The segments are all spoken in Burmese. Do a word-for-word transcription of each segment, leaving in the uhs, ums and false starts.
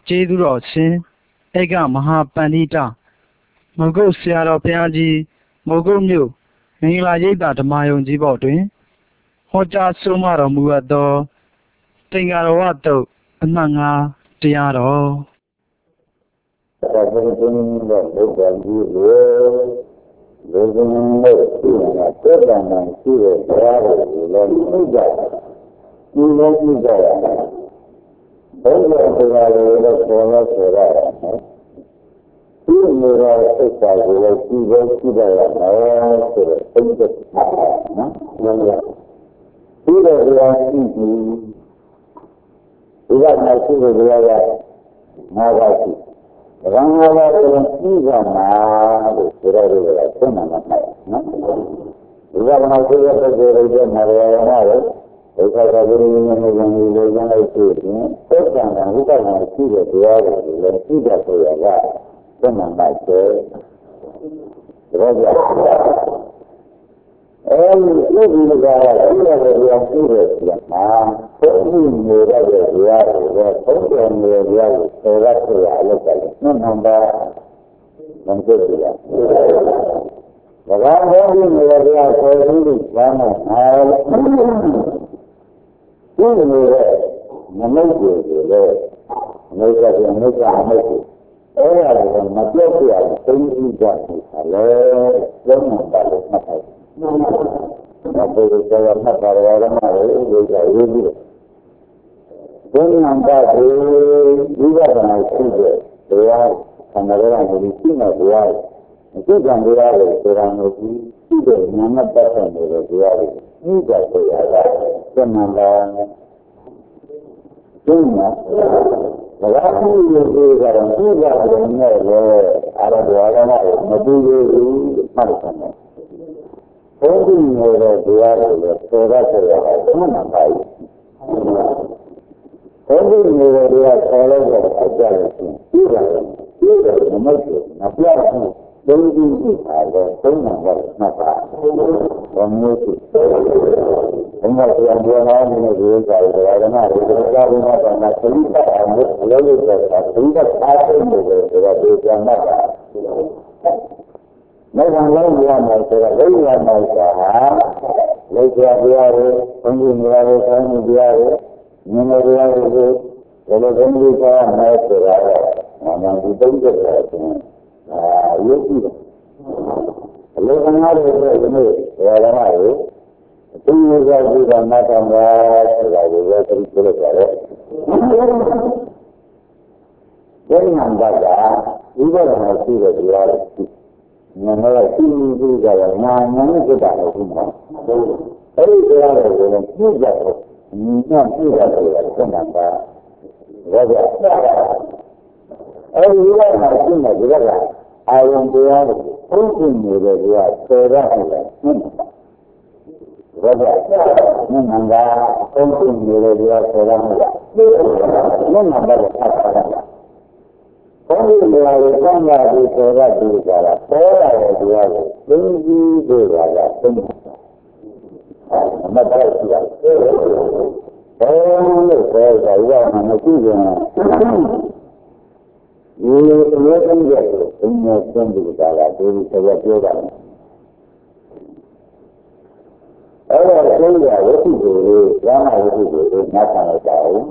ကျေးဇူးတော်ရှင်ဧကမဟာပန္တိတမုဂုတ်ဆရာတော်ဘုရားကြီးမုဂုတ်မြို့မင်္ဂလာရိပ်သာဓမ္မယုံကြီးဘော်တွင်ဟောကြားဆုံးမတော်မူအပ်သောသင်္ဃာရဝတုတ်အမှတ်ငါတရားတော်ဒါကဘုရားရှင်ရဲ့ဘုရားကြီးကိုလူစုံနဲ့ရှိနေတာသက်တမ်းနဲ့ရှိတဲ့တရားတွေကိုလည်းသိကြတယ်။ဒီလိုသိကြရတယ်။ဘုရားတရားတွေလည်းပေါ်လို့ဆိုရတယ်နော်။ဒီလိုရတဲ့စိတ်ဓာတ်ကိုလည်းကြည့်ဖို့ကြည့်ရမယ်ဆိုတော့သိတဲ့နော်။ဟုတ်ရဲ့။ဒီလိုတရားရှိပြီးဒီကနေ့ရှိတဲ့တရားကငါးပါးရှိရံငါးပါးကိုပြီးကြမှာလို့ဆိုရတဲ့ကသိမှန်မှာနော်ဒီကနေ့ရှိတဲ့ပုဂ္ဂိုလ်တွေမှာရမှာလေဒုက္ခကဘုရားရှင်ရဲ့ဉာဏ်ကြီးကိုဉာဏ်လိုက်သိရင်သစ္စာနဲ့ဝိပဿနာရှိတဲ့တရားတွေကိုလည်းသိတတ်ဆိုရတာသိမှန်ပါစေဒါကြောင့်အဲဒီဒီကရာရှိတဲ့တရားရှိတဲ့မှာဘုရားနေတဲ့တရားတွေကိုဘုရားနေတဲ့တရားကိုဆိုရဆိုရအလုပ်တယ်မှန်မှန်ပါမန်ကိုကြည့်ရဒါကဘုရားနေတဲ့တရားဆိုပြီးဘာမှအားဒီနေတဲ့မနုဿကိုလည်းအနိစ္စကအနိစ္စအနိစ္စအဲ့ဒါကိုမပြောက်ပြရသိသိကြတယ်လေလုံးဝပါလို့မှတ်တယ်ဘာလို့လဲဆိုတော့မှတ်ပါရရမှာလေဒီကရေးပြီးဘုရားကဒီဝိပဿနာရှိတဲ့တရားဆံရရမှုရှိနေတရားအခုကံတရားကိုဆိုတာမျိုးကြီးရှိတဲ့နာမပတ်သက်နေတဲ့တရားတွေဤကြဆိုရတာသမ္မာလာကျင်းမှာဘာသာရေးတွေကတော့ဒီကလည်းနဲ့လေအားရတော်ရမှာမတူဘူးမှတ်တယ်ဘုရားနေတဲ့တရားတွေဆိုရဆိုရတာမှန်ပါပါဘုရားနေတဲ့တရားဆော်လို့အကြရတယ်ဒီကဒီကမမတ်မပြတ်ဘူးဒုတိယအားတော့သုံးနံပါတ်မှတ်ပါဘာမျိုးဖြစ်ဘုရားပြန်ပြောလာတဲ့ဒီဥစ္စာတွေဒါကမှဒီကဘုရားကမှသတိပတ်အောင်လို့လုပ်လို့ဆိုတာသတိပတ်အားထုတ်လို့ဆိုတာဒီပြန်မှတ်တာမေဃလုံးရမယ်ဆိုတော့လုံးရမယ်ဆိုတာလေ့ကျက်ပြရတယ်ဘုန်းကြီးများတွေဆောင်းမှုပြရတယ်မြင်လို့ရတယ်ကိုဒီလိုဘုန်းကြီးကမယ်ဆိုတာကမှန်ဒီတုံးတဲ့တယ်ဆိုရင်အာရုပ်ကြည့်တယ်အလုံးစုံရတဲ့ဒီနေ့ဒါကမှလေသူ့ရဲ့ကြည့်တာမှတ်တော့တာဆိုတာကိုပဲသိကြလို့ရတယ်ဘယ်မှာပါကဒီဘက်ကရှိတဲ့တရားတွေဉာဏ်နဲ့ရှိပြီးကြတော့နာဉာဏ်နဲ့ပြတာလို့ဒီမှာအဲဒီတရားတွေကိုလည်းပြည့်ကြတယ်ဉာဏ်နဲ့ပြည့်ရတယ်ဆက်မှာပါဒါကြောင့်အဲဒီဘက်ကရှိတဲ့ဒီဘက်ကအာယုံတရားကိုသိသိနေတဲ့တရားဆေရဟုတ်တယ်ဒါကြောင့်ဉာဏ်ကသိသိနေတဲ့တရားဆေရဟုတ်တယ်ဉာဏ်ကလည်းဆက်ပါတယ်ဘုန်းကြီးများကိုသံဃာတွေဆိုရပြီးကြတာပေါ်လာတဲ့တရားကိုသိပြီးတွေ့လာတာသိမှာအမှတ်တရရှိတာဘယ်လိုဆိုတော့ဒီကမှမရှိရင်ဒီလိုအရေးကြီးတဲ့ဘုရားသံဃာကဒီလိုဆက်ပြောတာအဲ့တော့သိရဝိသုကိုဓမ္မဝိသုကိုနားထောင်လိုက်တာဟုတ်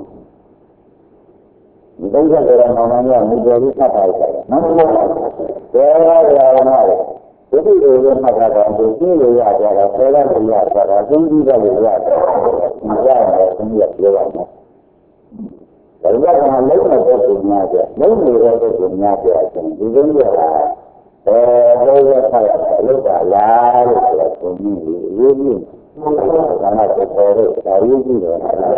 ဒီကိစ္စကတော့မောင်မောင်ကမြည်ပြီးဆက်ပါလိုက်တယ်နော်။ဒါရရရမှာဒီလိုလိုမှတ်တာတော့ဒီလိုလိုရကြတာဆယ်ရလို့ရတာအသိကြီးတယ်လို့ရတယ်။ဒီရတယ်သူကပြောရမယ်။ဒါကလည်းလုံးဝတော့သူများကြ။လုံးနေတဲ့သူများကြတယ်ဒီလိုရတာအဲဘယ်လိုဆက်ရလဲလို့ပါလားလို့ဆိုတော့သူကြီးရေးပြီးဒါမှတော့ပေါ်တော့ဒါရေးပြီးတော့မင်း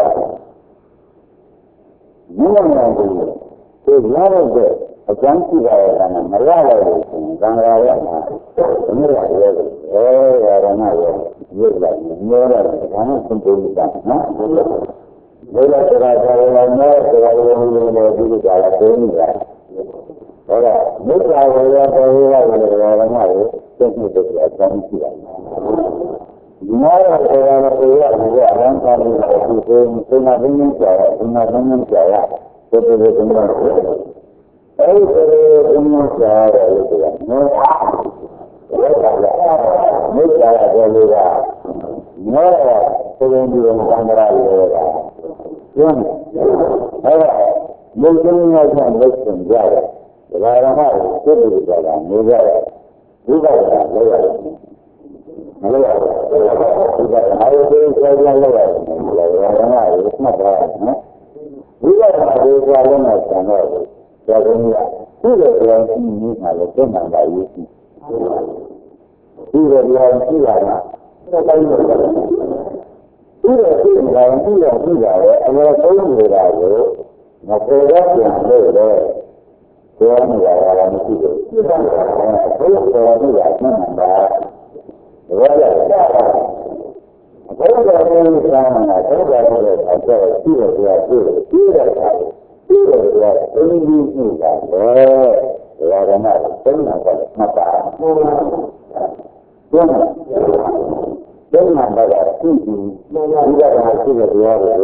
တို့ကဒီရတဲ့အကျမ်းရှိတာကမရတော့ဘူးဆိုရင်သံဃာရမှာဘယ်လိုလဲအဲရရနာရရုပ်လိုက်မျိုးတော့ဒါမှသုံးပုံတာနော်ဘယ်လိုဆိုတာဒါလည်းနဲ့ဆိုတာလည်းဒီလိုဒီလိုကြာလာသိနေတာဟောတော့မြတ်စွာဘုရားပေါ်ရရတယ်ဒါလည်းမှာသိသိတဲ့အကျမ်းရှိတာဒီမှာတော့ဆိုတာလည်းပြောရတယ်အရန်ကားလို့ဒီကိုစဉ်းစားသိနေကြတယ်စဉ်းစားသိနေကြရကိုယ်ကိုယ်ကိုယ်ကိုအဲ့ဒီကိုယ်ကိုကြားရလို့ပြောတယ်နော်ဘယ်လိုလဲမိစ္ဆာရဲ့လူကမောဟကိုယ်ကိုယ်ကိုသံဃာရောတာကျင်းအဲ့ဒါဘုရားရှင်ရဲ့လက်ရှင်ကြတယ်ဒါရမကိုကိုယ်ကိုယ်ကနေကြတယ်ဒီကလည်းလောက်ရတယ်မလို့ရတယ်ဒီကအားလုံးကိုကြောက်ကြလောက်ရတယ်ဒါရမကိုမှတ်ထားတယ်နော်ဒီကလည်းဒီကလည်းမဆန်တော့ဘူးဒါကလည်းသူ့ရဲ့ကြောင့်ဒီမှာလည်းပြန်လာပါရေးရှိသူ့ရဲ့ကြောင့်ရှိရတာတော့တိုင်းလို့ရတယ်သူ့ရဲ့ရှိတာသူ့ရဲ့ရှိတာရဲ့အမေဆုံးနေတာကိုမပေါ်တော့ပြန်လို့တော့ပြောနေရတာမရှိဘူးဒီကလည်းဘုရားတော်ကြီးကမှန်ပါဘယ်လိုလဲဘုရားတော်ကြီးကမှန်တာဘုရားတော်ရဲ့အကြောင်းရှိတယ်ပြောရှိတယ်ရှိတယ်ရှိတယ်ပြောအင်းကြီးရှိတာလေဒါရမသုံးနာပါတယ်မှတ်ပါဘုရားသုံးနာသုံးနာပါတာရှိပြီဒီကလည်းရှိတယ်ပြောတယ်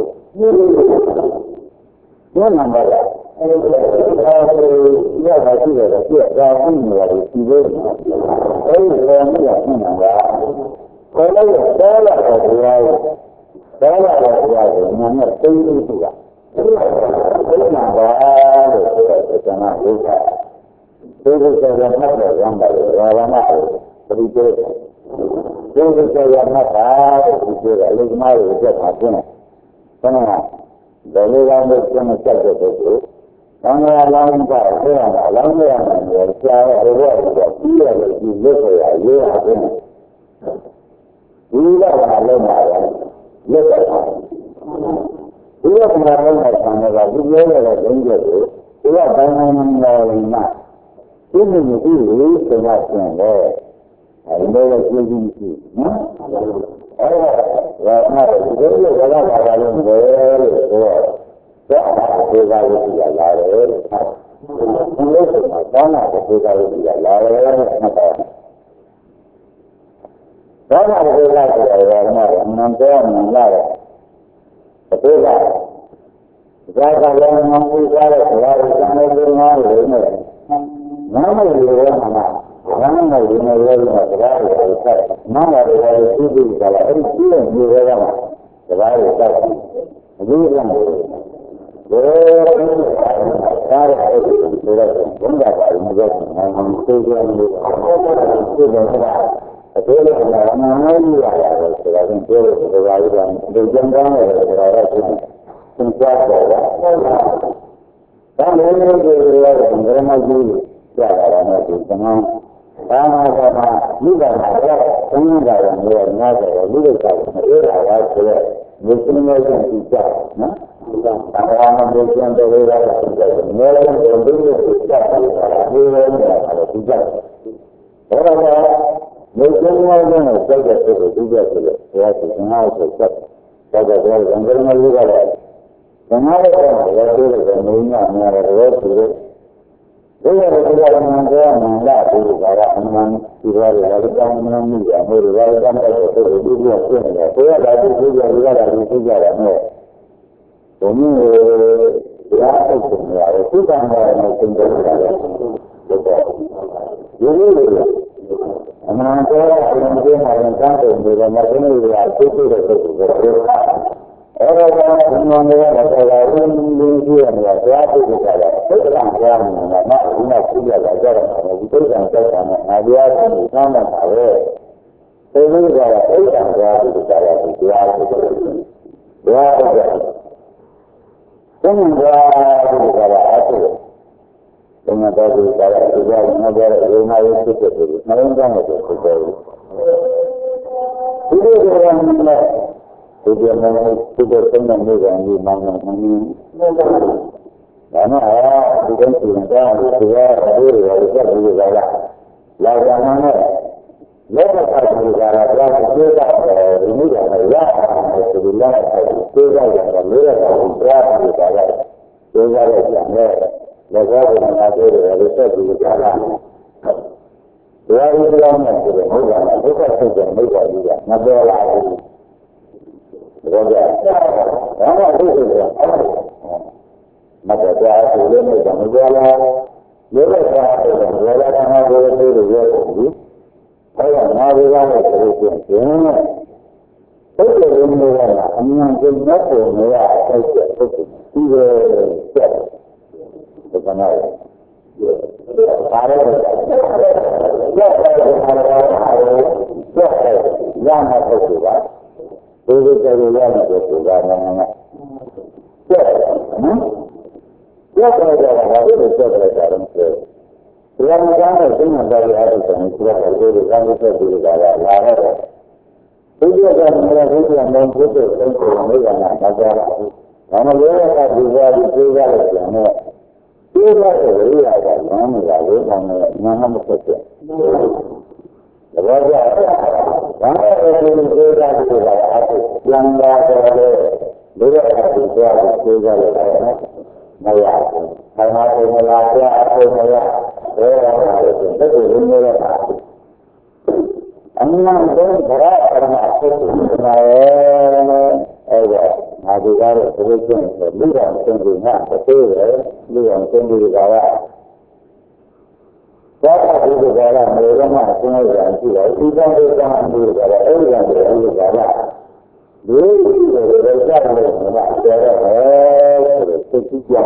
သုံးနာပါတာအဲ့ဒီရတာရှိတယ်ပြည့်သွားပြီလို့ဒီလိုအဲ့ဒီလည်းမရဘူးနော်ဘယ်လိုလဲတော့လာတော့ဒီလိုတော့လာတော့ဒီလိုနာနဲ့သိနေပြီကဘယ်မှာပါလို့ဆိုတော့ကျွန်တော်ဒုက္ခဒီလိုဆိုရမှတ်တော့ရမ်းပါလေဘာမှမဟုတ်ဘူးဒီလိုဒီလိုဆိုရမှတ်တာဒီလိုအလုံးမလို့ပြတ်တာပြင်းတယ်ဘယ်မှာဘယ်လိုလဲကျွန်တော်ချက်တဲ့ပုဂ္ဂိုလ်သံဃာလောင်းကဆရာကလောင်းရမယ်လို့ဆရာကဘယ်လိုလဲပြီးရတယ်ဒီလွတ်ရရေးရခြင်းဒီကဘာလုံးပါလဲလွတ်ရတယ်ဒီကဘာလုံးပါဆံကဒီပြောရတဲ့ဒုံးချက်ကိုဒီကဘယ်မှမလို့မှဒီလိုမျိုးဒီလိုဆိုတာကျင်လေအဲဒီလိုကြည့်ကြည့်ရှိနော်အဲ့ဒါကဘာမှဒီလိုကဘာဘာလုံးပဲလို့ဆိုတော့ဒါကဒေဝဝိသီလာတယ်ဒီလိုဆိုတာဘာနာဒေဝဝိသီလာတယ်မှတ်ပါဘာနာဒေဝဝိသီလာတယ်ဘာနာအမှန်တော့မှန်လာတယ်ဒီကဇာကလည်းမဟုတ်ကြတဲ့ဘုရားရှင်ရဲ့လူငါးတွေနဲ့နာမည်တွေရောမှာနာမည်တွေနဲ့ရောမှာတရားတွေဆက်နာမည်တွေရောသူ့သူကလည်းအဲ့ဒီကြည့်နေရတာမှာတရားတွေဆက်အခုကလည်းဘယ်လိုကားရအဲ့ဒီလိုတော့ဘုရားပါလို့ပြောနေတာငါသိကြတယ်လို့သိတယ်ကအသေးလေးကနာမည်ရရတယ်ဆိုတာကပြောလို့တရားတွေဒီကျန်ကောင်းတယ်ဆိုတာတော့သိတယ်သင်ကြားတော့တာဒါလည်းဒီလိုရောဗရမကြီးကြားရတာနဲ့ဒီကံဘာမှကမှလူကမှာတော့ဘုန်းကြီးကလည်းမျိုးများတယ်လူတွေကမအေးတာပါဆိုတော့ဒီစင်းရဲ့ကြည့်ကြနော်ဒါကဘာမှမပြောတဲ့ဝေဒနာတွေမျိုးလည်းဘုန်းကြီးတွေကြားတယ်ဒီလိုနေတာလည်းသူကြားတယ်ဒါတော့ဒီစင်းရဲ့ကြည့်တဲ့စိတ်ကိုသူကြားတယ်ဘုရားရှင်ငါ့ကိုဆက်တော့တော့ဗရမကြီးကလည်းဓမ္မရဲ့တော့လည်းပြောတယ်မင်းများများတယ်ဆိုတော့ဒီလိုလိုကလည်းမှန်တယ်မှန်လားဒီကကအမှန်ဒီလိုလည်းကောင်းမှန်မှုရမယ်ဒီလိုလည်းကောင်းတယ်ဆိုတော့ဒီလိုဖြစ်နေတယ်ဘုရားသာသူကြည့်ကြရတာဒီကြည့်ကြရမယ်ဘုံမျိုးရာအုပ်ကိုရတယ်သူကမှလည်းသင်တယ်ရတယ်ဟုတ်ပါဘူးဒီလိုလိုအမှန်တော့အရင်ကမှလည်းကောင်းတယ်ဒီလိုမှသိနေရသိသိတဲ့ပုဂ္ဂိုလ်ကအဲ့ဒါကဘုရားရဲ့တရားရင်းရင်းကြီးရတယ်ဘုရားပြုကြတယ်သိက္ခာဘုရားမှာမဒီမှာပြုကြတာကြတော့ဒီသိက္ခာကြောက်တာနဲ့အာဘုရားကိုသမ်းတာပါပဲသိလို့ကြတာသိက္ခာဘုရားပြုကြတယ်ဘုရားပြုကြတယ်ဘုရားပြုကြတယ်သံဃာပြုကြတာအဲ့ဒါသံဃာပြုကြတာဒီကနေ့ငါပြောတဲ့ဝိမာယဖြစ်တဲ့ဒီနှလုံးသားနဲ့ဖြစ်တယ်ဒီလိုကြရမယ်ဒီလိုမျိုးဒီလိုသုံးတဲ့နေရာကြီးမှန်မှန်မှန်ဒါနဲ့ဒီကိစ္စကဒီကဒီရတဲ့ရတဲ့ဒီကလာလာကြမှာနဲ့လောကသားကြီးကလာတော့သိတာဒီနေ့ကလည်းရအောင်ဒီလိုလားသိကြရတယ်လို့ရတယ်ဘုရားကြီးကလည်းသိကြတဲ့ကြံနဲ့လောကဘုရားပြောတယ်ရတဲ့ဒီကလာဘုရားကြီးကြောင့်နဲ့ဆိုတော့ဘုရားဒုက္ခဖြစ်တဲ့မိဘကြီးကမပြောလာဘူးဘောကြဘာမှသိတယ်မ maka dia boleh menjaga boleh tak boleh mana boleh tu dia tu kalau mana boleh terus ni itu ini lah yang kita perlu ya itu itu bukan apa para yang apa juga itu jadi yang apa juga namanya ya kalau ada itu sebenarnya itu yang mana dengan dari ada yang sudah terjadi kan itu juga ada itu kan mereka itu yang mengikuti itu mereka nak masalah karena mereka juga juga yang juga itu ada yang lalu yang mana mesti Lepas mana itu juga juga yang ada juga juga juga maya karena itu maya atau maya orang itu itu ini Anang pun berat karena aku sebenarnya ada ada ada solusi lihat sendirinya betul lihat sendiri bahwa siapa itu bahwa mereka masih yang tidak tidak berjalan di bahwa orang yang berjalan dulu berjalan dengan cara eh setiap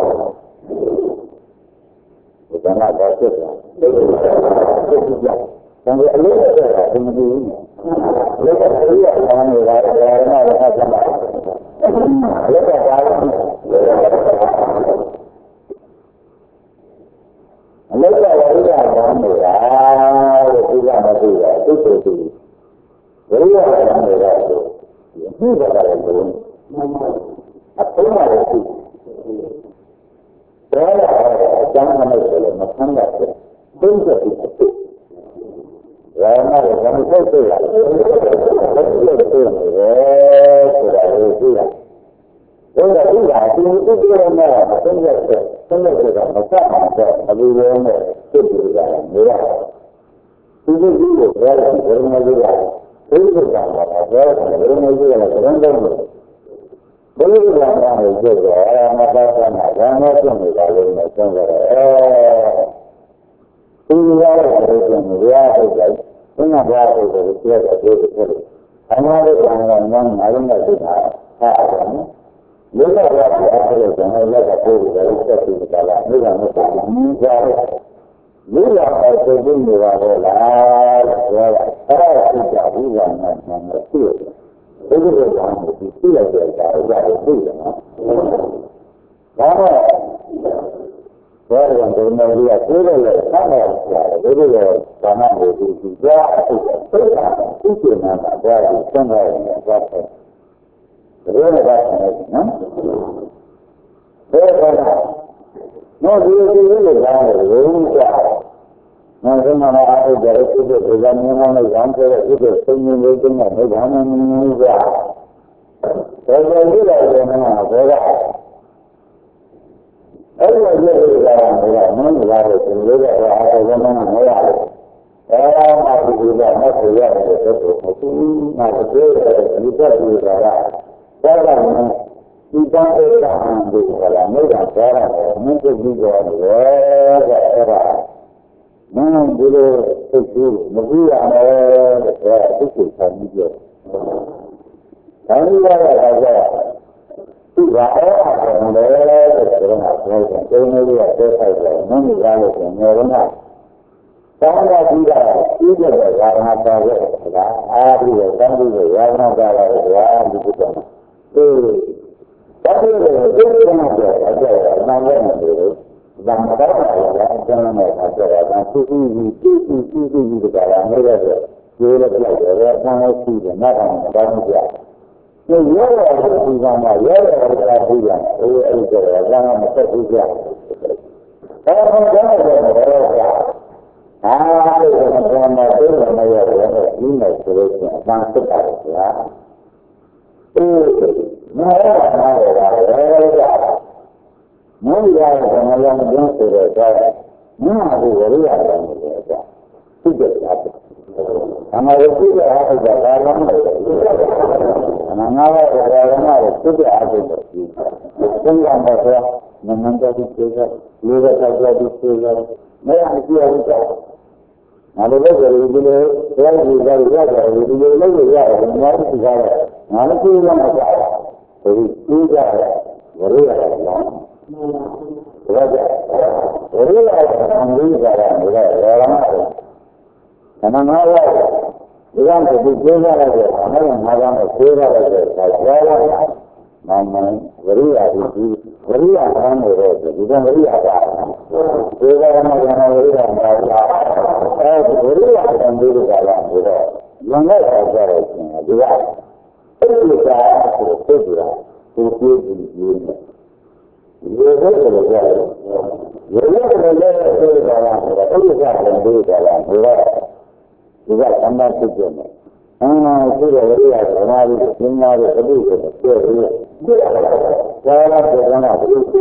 bukan ada sesuatu setiap Sampai lupa saya sendiri. Lupa saya orang orang orang orang sama. Lupa saya. Lupa saya orang orang tidak mati itu itu. Jadi orang orang itu ini adalah itu. Apa yang ada itu? Saya jangan menolak macam apa. Tentu itu. Karena kami itu ya, betul betul, eh sudah itu ya. Sudah tidak, itu dia mana, tengah tengah tengah macam apa, abu yang itu juga ya. Itu juga berarti bermain juga, itu juga apa, bermain juga orang orang. Boleh orang juga, orang macam mana, macam ni kalau macam eh. Ini adalah yang dia itu, ini adalah itu dia itu. Hanya orang yang malam itu ada. Mereka adalah apa yang mereka itu dari situ dalam mereka mereka. Mereka itu ini adalah cara kita bukan manusia. Itu adalah itu adalah itu. Karena Orang yang bermelihat itu sama sekali, itu sama itu juga itu nama dari sana yang berapa, berapa banyak, berapa, mau dia dia jangan berubah, nanti mana ada dari itu berjalan mana jangan itu senyum itu mana jangan berubah, kalau dia jangan berubah. Allah jadi orang orang mana ada sendiri ada zaman mana orang ada juga masih ada sesuatu masih ada juga juga orang kita kita ambil kalau mereka orang mungkin juga ada orang mana dulu itu mungkin ada itu sahaja kami ada Tidak ada mereka sekarang apa yang ini dia saya ini kalau sebenarnya karena tidak tidak karena apa ya hari kan juga ya karena ya gitu kan eh tapi itu kan ada ada namanya itu dan karena ya jangan ada ada susu susu susu gitu kan mereka dia lagi ada sama sih nah kan dia Yo yo aku sama yo aku ya, oh itu jangan macam itu. Kalau jangan ada ah itu macam itu nama ya ini terus masuk ya. Eh, nah nah ya. Mau ya dengan yang terus ya. Nah itu dia yang itu. Tidak apa. Sama itu ya ada dalam Nangala orang itu ada itu. Itu yang bahasa Memang jadi juga, juga jadi juga. Mereka dia juga. Ada lagi juga, yang juga juga, juga lagi juga, yang juga. Ada juga yang ada. Jadi juga, beri Allah. Raja, beri Allah. Ambil jalan, jalan apa? Karena Allah, yang kedua lagi, mana yang malam kedua lagi, jalan. Nama beri Allah, beri Allah itu, bukan beri Allah. Juga nama yang beri Allah. Eh, beri Allah yang beri Allah itu. Yang ada itu juga. Itu juga, itu juga, itu juga. Jadi itu juga. Jadi itu juga itu dalam, itu juga yang beri dalam juga. Juga tambah tujuan. Ah, itu beri Allah, mari semua itu juga. Jangan jangan itu.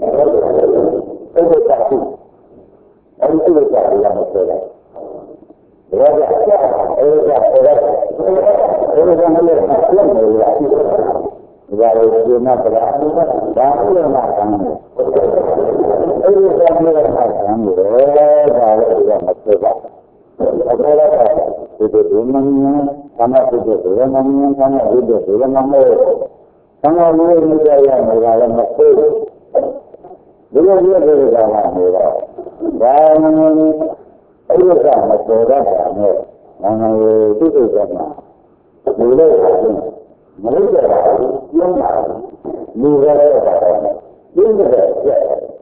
Itu tak sih. Itu juga yang betul. Raja, itu raja. Itu yang boleh makan ya. Jadi dia nak berapa? Berapa yang makan? Itu yang boleh makan. Raja yang betul. Apa itu dunia, karena itu dunia, karena itu dunia. Karena dia juga yang dalam betul. Dia dia dari dalam dia. Dan itu sama saudara kami. Mana itu juga. Boleh lagi. Mereka yang juga ada. Juga ada.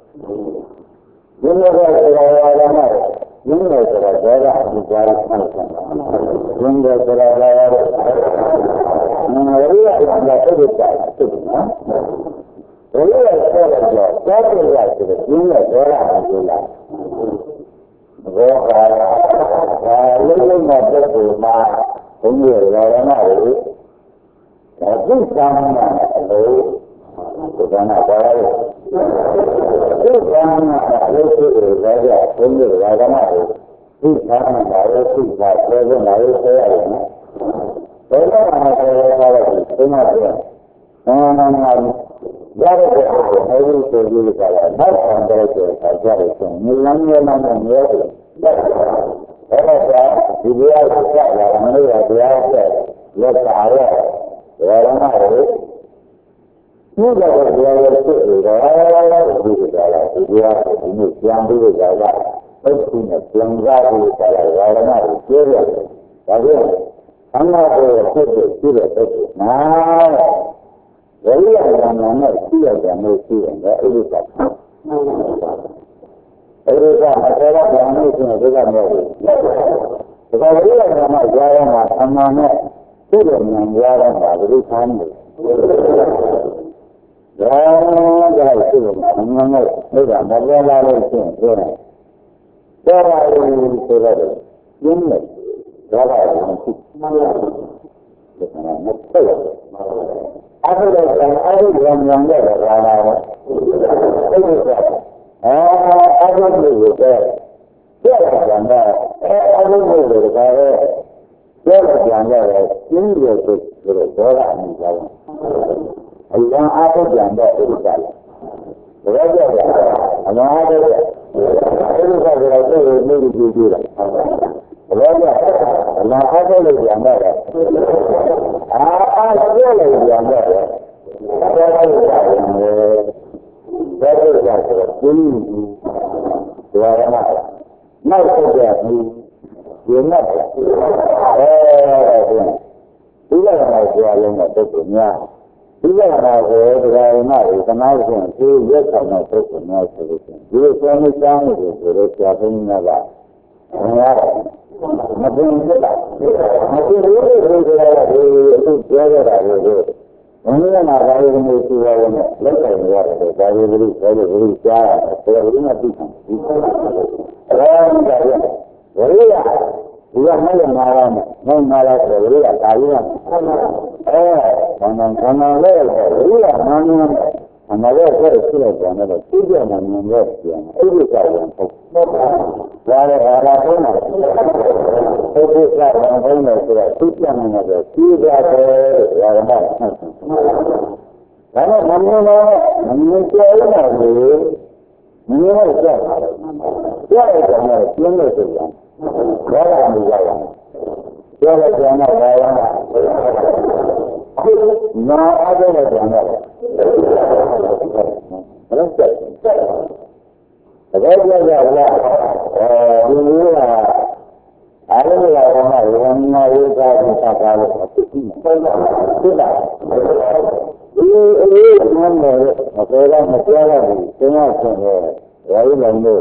Juga ada. Juga ada bicara macam. Juga ada. Maria yang itu tak. Maria saja. Tapi lagi juga ada juga. Lalu macam tu mah, ini orang ada. Tapi sama tu, bukan apa. Itu sama itu saja. Ini orang ada. Ini sama ada. Ini sama ada. Saya ni. Kalau ada orang ada, semua ada. Orang jadi hari itu juga ada. Ada itu saja itu. Misalnya mana ni? Kalau dia juga orang dia dia lepas awal orang ada. Juga dia itu orang juga dia ini yang dia juga. Punya yang jadi kalau orang ada dia. Jadi anak itu tidak itu. Nah. Jadi yang mana dia yang itu yang itu tak. Itu tak ada yang itu juga ada. Kalau dia yang mana jalan mana tidak yang jalan baru sambil. Jangan jalan itu mana tidak ada lalu itu. Jalan itu tidak. Ini jalan itu. Bukan betul. Ada yang ada yang yang ada orang. Ah, ada juga. Siapa yang ada? Ada juga. Siapa yang ada? Ini itu berdoa misalnya. Allah ada yang ada juga. Berdoa. Allah ada. Itu sahaja itu ini jujur. Berdoa. Allah ada yang ada. Ah, ada yang ada. Jadi saya ini suara mana? Nak kerja ni, dia nak. Eh, tidak nak jual yang ada punya. Tidak nak jual yang ada. Kenal pun, dia sama punya solusi. Dia suami kami itu siapa ni ada? Enggak. Macam itu tak. Macam itu itu dia ada itu. Ini nak kaya ini juga ini, lepas ini ada kaya beri, kaya beri siapa, kaya beri nanti kan. Orang kaya, beri ya, dia mana malam, mana malam beri ya kaya. Eh, kanan kanan leh, beri ya mana, mana leh kaya sila mana, tiga mana leh dia, tiga kaya. Lalu ada mana? Itu sekarang mana sudah tiga mana ada, tiga kaya, ada mana? Karena mana manusia itu menurut saya, siapa yang ada yang itu? Siapa yang berjalan? Siapa yang berjalan? Nah, ada yang berjalan. Terus, kalau dia ada, dulu lah, ada lah orang yang mau jadi pakar, tidak. Ini ini mana? Masalah masalah ni, semua semua, lalu lalu.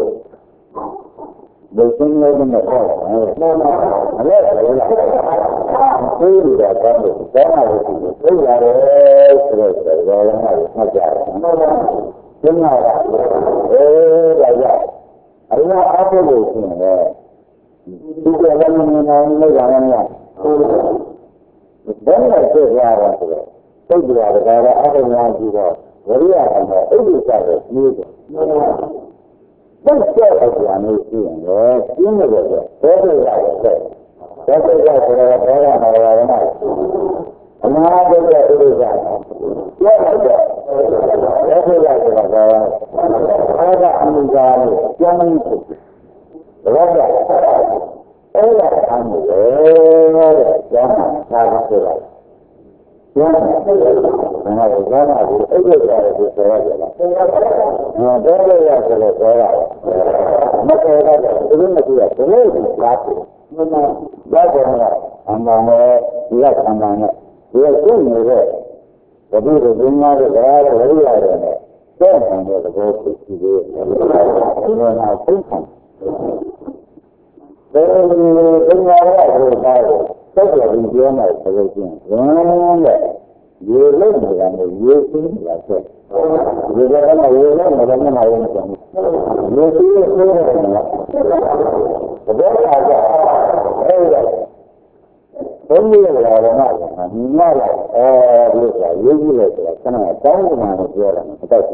Bukan lagi masalah. Ada ada. Itu dah kan, jangan itu. Itu ada terus orang ada masalah. Jangan. Eh, ada. Ada apa tu? Itu orang mana ni jangan lah. Jangan terus tu. Itu dia ada ada yang juga. Beri apa? Itu sahaja. Ini. Betul aja ni sih. Ini betul. Betul aja. Betul aja. Kalau orang orang mana? Mana betul itu sahaja. Ya betul. Betul aja. Ada amigal. Jangan itu. Betul. Eh, amigal. Jangan sahaja betul. Jangan, jangan, jangan ada. Itu ada di sana. Nah, ada yang kalau saya, maka ada itu mesti ada. Ini satu. Mana bagaimana? Amanya, dia amanya. Dia pun ada. Tapi dunia ada lagi ada. Jangan ada begitu juga. Mana pun. Dan dunia ada. Saya dia nak solusi. Mana? Dia lebih ramai, dia pun rasa. Dia kan awalnya macam mana awak macam. Dia tu semua. Sebab ada. Eh, Only orang mana? Mana? Eh, dia jadi dia. Kerana tahu mana dia orang.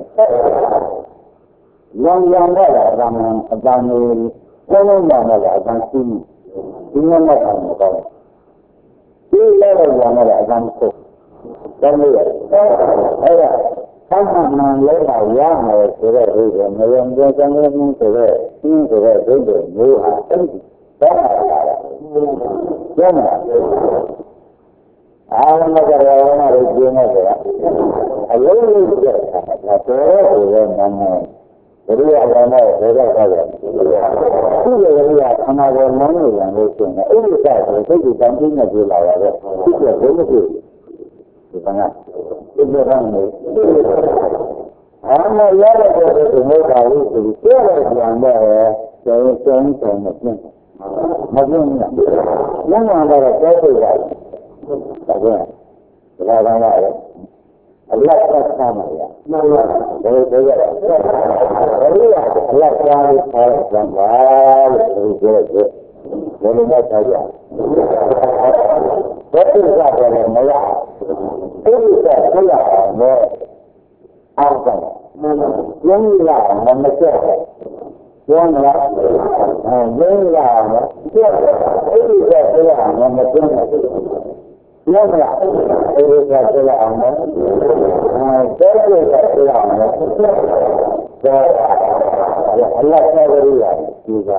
Yang yang ada zaman zaman zaman mana zaman sini. Ini mana zaman? Ini orang ada agama tu, dan dia, ayah, sama mana yang ada sudah juga, yang dia jangan ni sudah, ini sudah juga, buah, jangan, jangan. Alam negara orang ada jenis dia, ayah ini dia, atau dia mana. Jadi agama beda saja. Tidak ada agama mana yang lain. Ini sahaja. Jadi jangan juga ada. Tidak boleh. Jangan. Itu orang ni. Agama yang ada semua kali itu tidak ada. Saya saya saya macam macam ni. Yang ada apa saja. Saja. Tidak ada. Allah sama ya. Jadi jadi. Allah Taala berfirman, "Jadi jadi saja." Betul saja ya. Ini saja ya. Apa? Yang lain macam yang lain. Yang lain. Ini saja ya macam yang lain. Ini saja ya. Jadi saja ya. Allah Taala juga.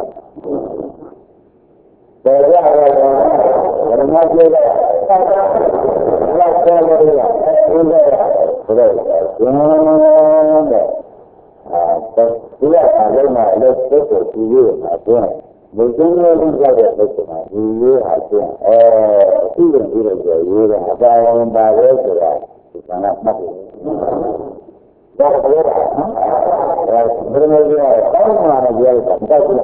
Jadi ada orang macam Allah Taala juga. Sudah. Ah, tidak ada mana lepas itu ada. Bukan orang jaga betul. Ini ada. Eh, tidak tidak jadi. Ada orang baru sudah. Sangat mati. Tak boleh. Bermula tahun mana dia itu? Tak boleh.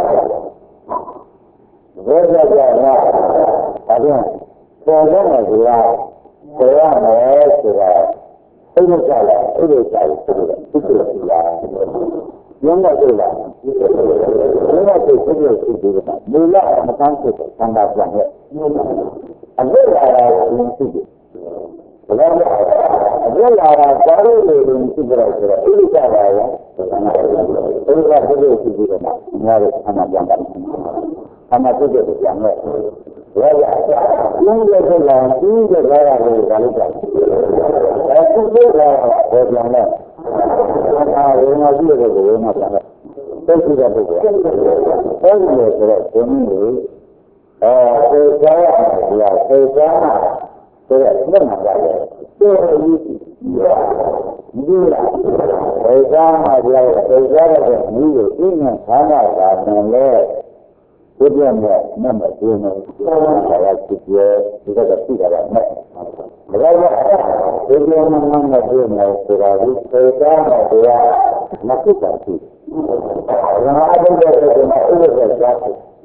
Berjaga lah. Ada. Kalau mana dia, saya mahu sudah. Ini salah, ini salah, itu salah. Yang tak salah. Yang tak salah itu juga. Mula macam tu, tanda tanda. Ada orang yang itu. Kalau ada orang baru yang itu berada, ini salah ya. Ini salah itu juga. Mari sama jangan. Sama tu dia jangan. Well, you get the land, you get the land, that's the way that was young. I will not do it again. Thank you, that is it. Every day, for me, uh, so yeah, so yeah, so that's not that. So you, yeah, so yeah, so yeah, you, you know, how much I'm there. Good one, number two, I like to hear because I see that I'm not. But I like to hear number two, so I will say that I am not too bad. When I don't get it, I'm always like that.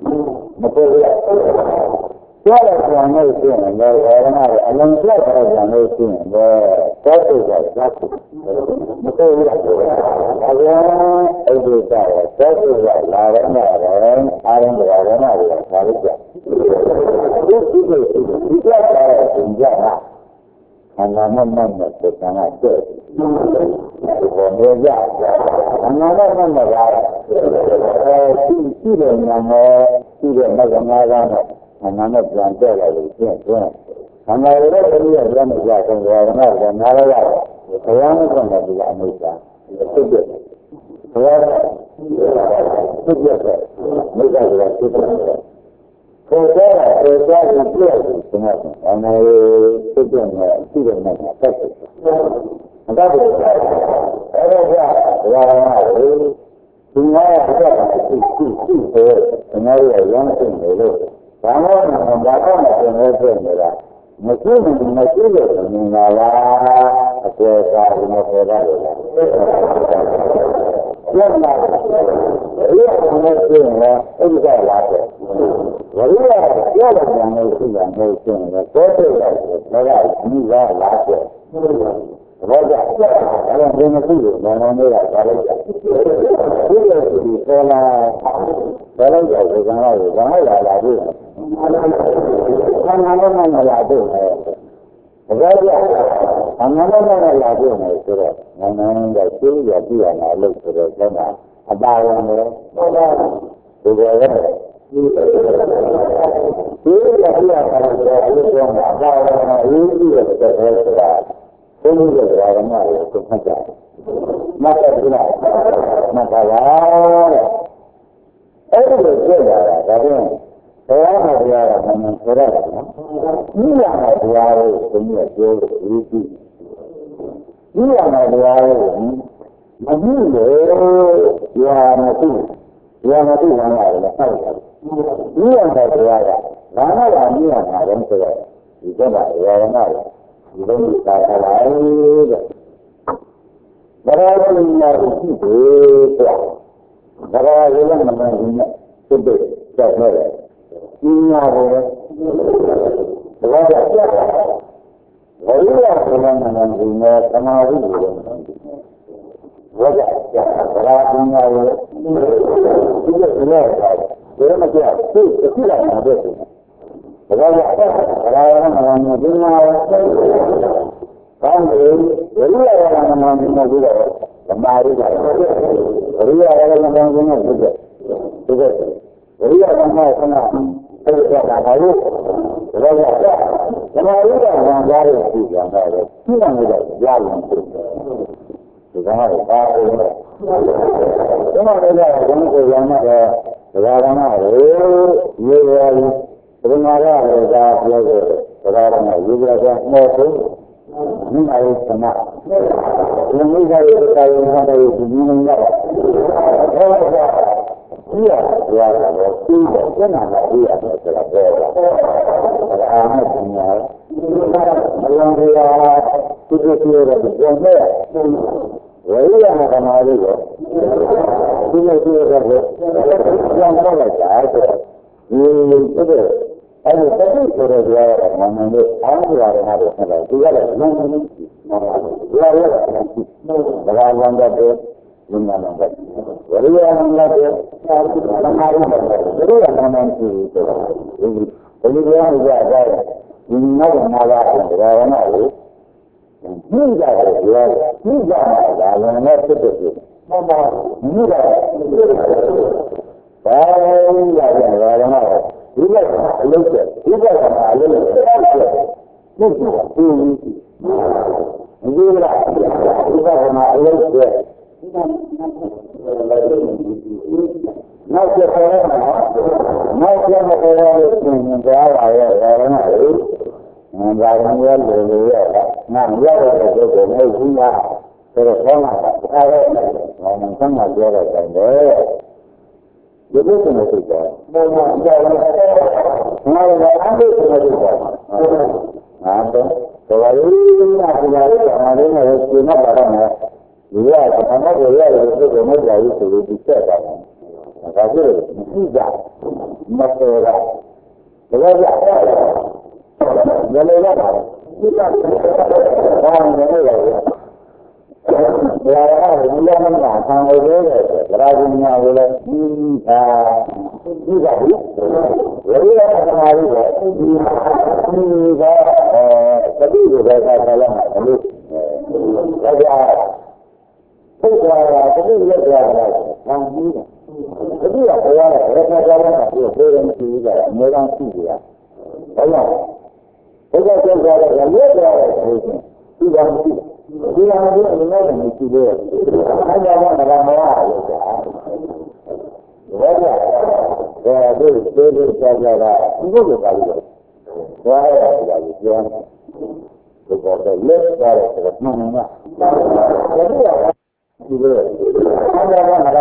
What I know is doing, and I don't like what I know is doing, that is like that. I want every day, that is like I don't know, I don't know, I don't know, how is that? This is it, it's like that in Java. And I'm not member, but I'm not good. For me, yeah. I'm not a member, right? See them, I'm see them, I'm not. And I'm not going to tell you. I'm not going to tell you that I'm not going to tell you that I'm not going to tell you that I'm not going to tell you that Mungkin masih mengalah kuasa mengalah. Yang mana? Ia mungkin ini salah. Waria ia yang mungkin yang mungkin. Tapi saya ini salah. Wajah kalau dengan itu mana ni lah kalau dia di sana kalau jauh jangan jangan lagi. Anak-anak lagi. Wajah anak-anak lagi ni sudah. Anak-anak itu jadi anak lagi sudah sana. Ada orang ni. Sudah ya. Ini dia kalau dia itu ada orang ini dia sudah. Ini adalah nama itu saja. Maka bila maka lah, itu berbeda. Tapi orang ada yang mengira, ini ada yang punya jauh itu. Ini ada yang mungkin yang mati, yang mati mana ada. Ini ada yang mana yang yang ada yang tu. Itu adalah yang mana. Ini cara lain. Berapa lama itu? Berapa lama ini? Sudah, sudah. Ini apa? Berapa? Berapa lama ini? Kemarin itu. Berapa? Berapa lama? Sudah, sudah. Berapa macam? Sudah, sudah ada. Kalau orang orang mendengar, kan dia orang orang mendengar, kembali lagi. Dia orang orang mendengar juga, juga. Dia orang orang mendengar, dia tak tahu. Kalau kembali orang dari juga, tidak ada jalan. Jangan lupa. Jangan lupa jangan lupa jangan lupa. Sebenarnya ada juga orang juga ada maupun ini ada sama. Ini dari dari dari dunia. Iya, ya, itu jangan dia terlalu. Ada anak punya. Orang dia itu dia berjaya. Wajah nak malu. Dia dia berjaya. Yang mana sahaja. Ini itu. Ada satu orang dia orang ini, orang orang ada ada. Dia ada yang ini, dia ada nanti. Orang orang ada lima orang. Orang orang ada orang ada. Jadi orang nanti itu. Jadi dia juga ada. Ini orang ada orang ada. Ini ada dia. Ini ada orang ada itu. Ini ada. Saya yang orang ada. ဒီကကအလုပ်တဲ့ဒီကကအလုပ်တဲ့ဒီကကဒီဒီဒီလားဒီကကအလုပ်တဲ့နောက်ကျခေါ်ရမှာနောက်ကျမခေါ်ရလို့ရှင်ကြားပါရဲ့ဒါရမလေးဒါရမရဲ့လူလူရဲ့ငါရတဲ့ပုဂ္ဂိုလ်နဲ့ကြီးရဆိုတော့ဆောင်းလာတာအဲ့ဒါဘာမှဆန်းမပြောတော့တယ်ဒီလိုမျိုးဖြစ်တယ်ဘယ်မှာကြောက်လဲငါလည်းအမှုကိုမလုပ်ပါဘူးဟာတော့ဒါရီနာပူလာတဲ့အာရုံနဲ့ရှင်းမှပါတော့မယ်ဒီကဘာမှမရရတဲ့ပုဂ္ဂိုလ်နဲ့ကြာပြီဆိုလို့ဒီဆက်တာဒါကြည့်မရှိကြမတော်တာဒါကြရလည်းရတာဒီကဘာမှမရရဘူးဒါရအောင်ဒီလိုမှမဆံလို့ရတယ်ဒါရာဇင်းများလည်းဒီအာဒီကဘူးဝိရသမားကြီးကဒီဒီကအဲတတိယဘက်ကဆလာမှာလို့ဒါကြပုဂ္ဂလာတတိယလက်ကြတာဆံကြီးတယ်တတိယဘဝနဲ့ဘယ်ခါကြလဲဆိုတော့ဘယ်လိုမရှိကြတာအများကြီးရှိကြတာဟုတ်လားဘုရားပြောကြတယ်လက်ကြတယ်ဒီကမရှိဒီလိုမျိုးအများကြီးမရှိသေးဘူး။အဲဒါကလည်းမရဘူးကွာ။ဒါကြတယ်ဒီဒီဒီကြောက်ကြတာဒီလိုပဲပါလို့။ဒါရတယ်ကြာကြီးပြောတယ်။ဒီပေါ်တော့လက်ကြတယ်ဆိုတော့မှန်မှာ။ဒါကဒီလိုအဲဒါကလည်းမရဘူးကွာ။ဒါကြတယ်ဒီ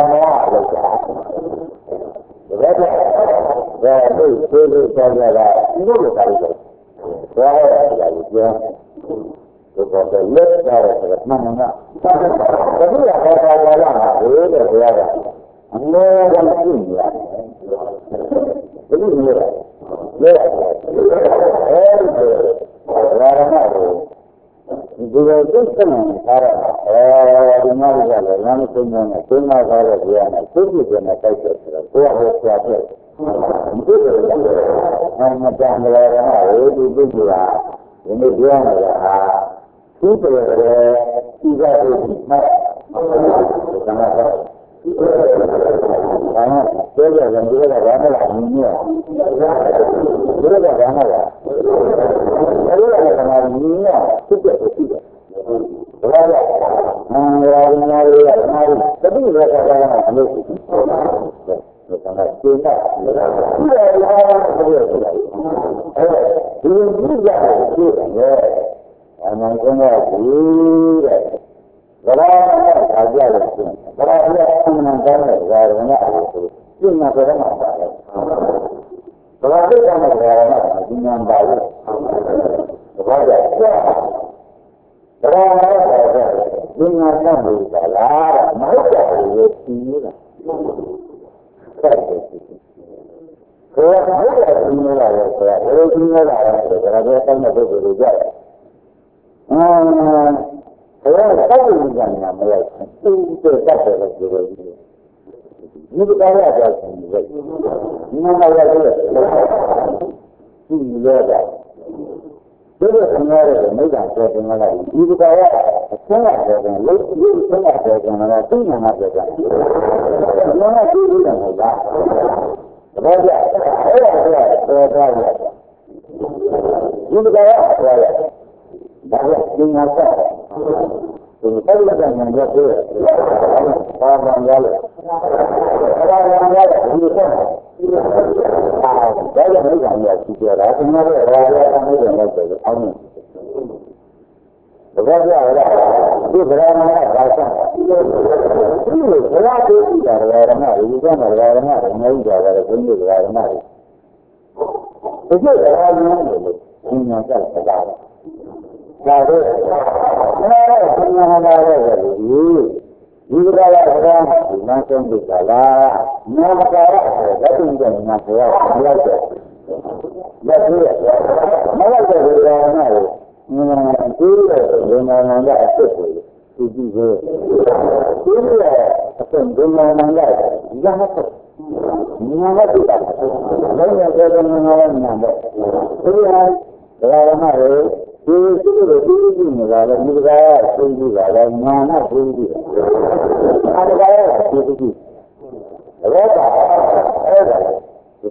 ဒီဒီကြောက်ကြတာဒီလိုပဲပါလို့။ဒါရတယ်ကြာကြီးပြောတယ်ဒီပေါ်တော့လက်ကြတယ်ဆိုတော့မှန်မှာ။ဒါကဒီကဘာသာဝါလာဘယ်လိုလဲဘုရားကအမေကမရှိဘူးလား။ဒီလိုမျိုးလား။လေအဲဒီဘာရမလို့ဒီလိုသိစမ်းနေတာအဲဒီမှာလည်းလမ်းဆုံးနေတယ်သင်္ခါရဘုရားနဲ့သုတိကနဲ့တိုက်တယ်ဆိုတော့ဘုရားဟောပြတယ်။ဒီလိုအဲမတန်ကြရတော့ဒီသိကြတာဒီနေ့ပြောနေတာဟာဒီလိုလေဒီကတည်းကမှတ်တယ်ကမှတ်ဘာလို့ပြောရလဲဒီကဘာမှလာမင်းရောဒီကဘာမှလာအဲဒီကဘာမှမင်းရောဖြစ်တယ်ဖြစ်တယ်ဘာလဲအင်းရာဇနာရီကမာရီတတိယကဘာမှမလုပ်ဘူးဒါကကျင်းတာဒီလိုလာတယ်ဆိုတော့အဲဒီဒီကြတယ်ဖြစ်တယ်အမှန်ကတော့ဒီတဲ့ဘယ်လိုလဲအားကြလို့ရှိရင်ဘယ်လိုလဲအမှန်ကောင်းတဲ့ဇာရဏအလို့ဆိုပြင်းမှာတော့မှာပါလေဘယ်လိုလဲကောင်းတဲ့ဇာရဏဒီညာပါလို့ဘာကြလဲဘယ်လိုလဲဒီညာကောင်းလို့ပါလားမဟုတ်ကြဘူးဒီနေတာဆက်တယ်ဘယ်လိုလဲဒီနေတာလဲဆိုတော့ဘယ်လိုဒီနေတာလဲဆိုတော့ဒါပဲတောင်းတဲ့ပုဂ္ဂိုလ်တွေကြတယ်အာဘယ်တော့တောက်လို့ကြနေတာမဟုတ်ဘူးသူ့တက်တယ်လို့ပြောလို့ဒီလိုကားရကြတယ်ဒီလိုဒီမှာရရတယ်သူ့လိုတာဒီလိုဆင်းရဲတဲ့မိဂ္ဂာပြောတင်လာတယ်ဒီလိုကားရအဆင်းရဲတယ်လို့ဒီဆင်းရဲတယ်ကလည်းသူ့နာမပြောတာဒီမှာသူ့လိုတာဟုတ်လားဘာကြအဲ့ဒါကပေါ်သွားတယ်ဒီလိုကားရပြောရတယ်ဒါကဒီမှာဆက်ဒီဆက်လက်ကနေတော့ပြောတယ်။ဘာမှမရလို့။ဘာမှမရလို့ဒီဆက်။အာဒါကမိဂံရရှိကြတာဒီမှာလည်းရာဇာအမှုတွေနဲ့ဆိုတော့အောင်းနေ။ဘာကြရလဲ။ဒီဗရာမနာဘာသာ။ဒီလိုဘဝတည်ကြတယ်ဗရာမဒီကမှာဗရာမအများကြီးကြတယ်ဘုန်းကြီးဗရာမတွေ။ဒီလိုဗရာမတွေလို့ဒီမှာကြက်တာ။ဒါတော့အဲဒါကဘုရားလာတဲ့ဒီဒီကလာတာဒီမှာဆုံးပြီလားနာမကာရတဲ့တုံးတဲ့နာဘုရားရောက်တယ်လက်သေးမလိုက်တဲ့ဘုရားနာကိုဒီလိုဒီမှာနာကအဖြစ်ကိုသူကြည့်ပဲဒီလိုအဖြစ်ဒီမှာနာကရဟတ်နာမတူတာလည်းလည်းတဲ့နာလည်းနာတယ်ဒီဟာဘုရားနာရဲ့ဒီလိုဒီလိုဒီနေတာလည်းဒီကသိကြည့်တာလည်းညာနဲ့သိကြည့်တယ်။အဲဒါကဒီလိုကြည့်။ဒါကအဲ့ဒါဒီ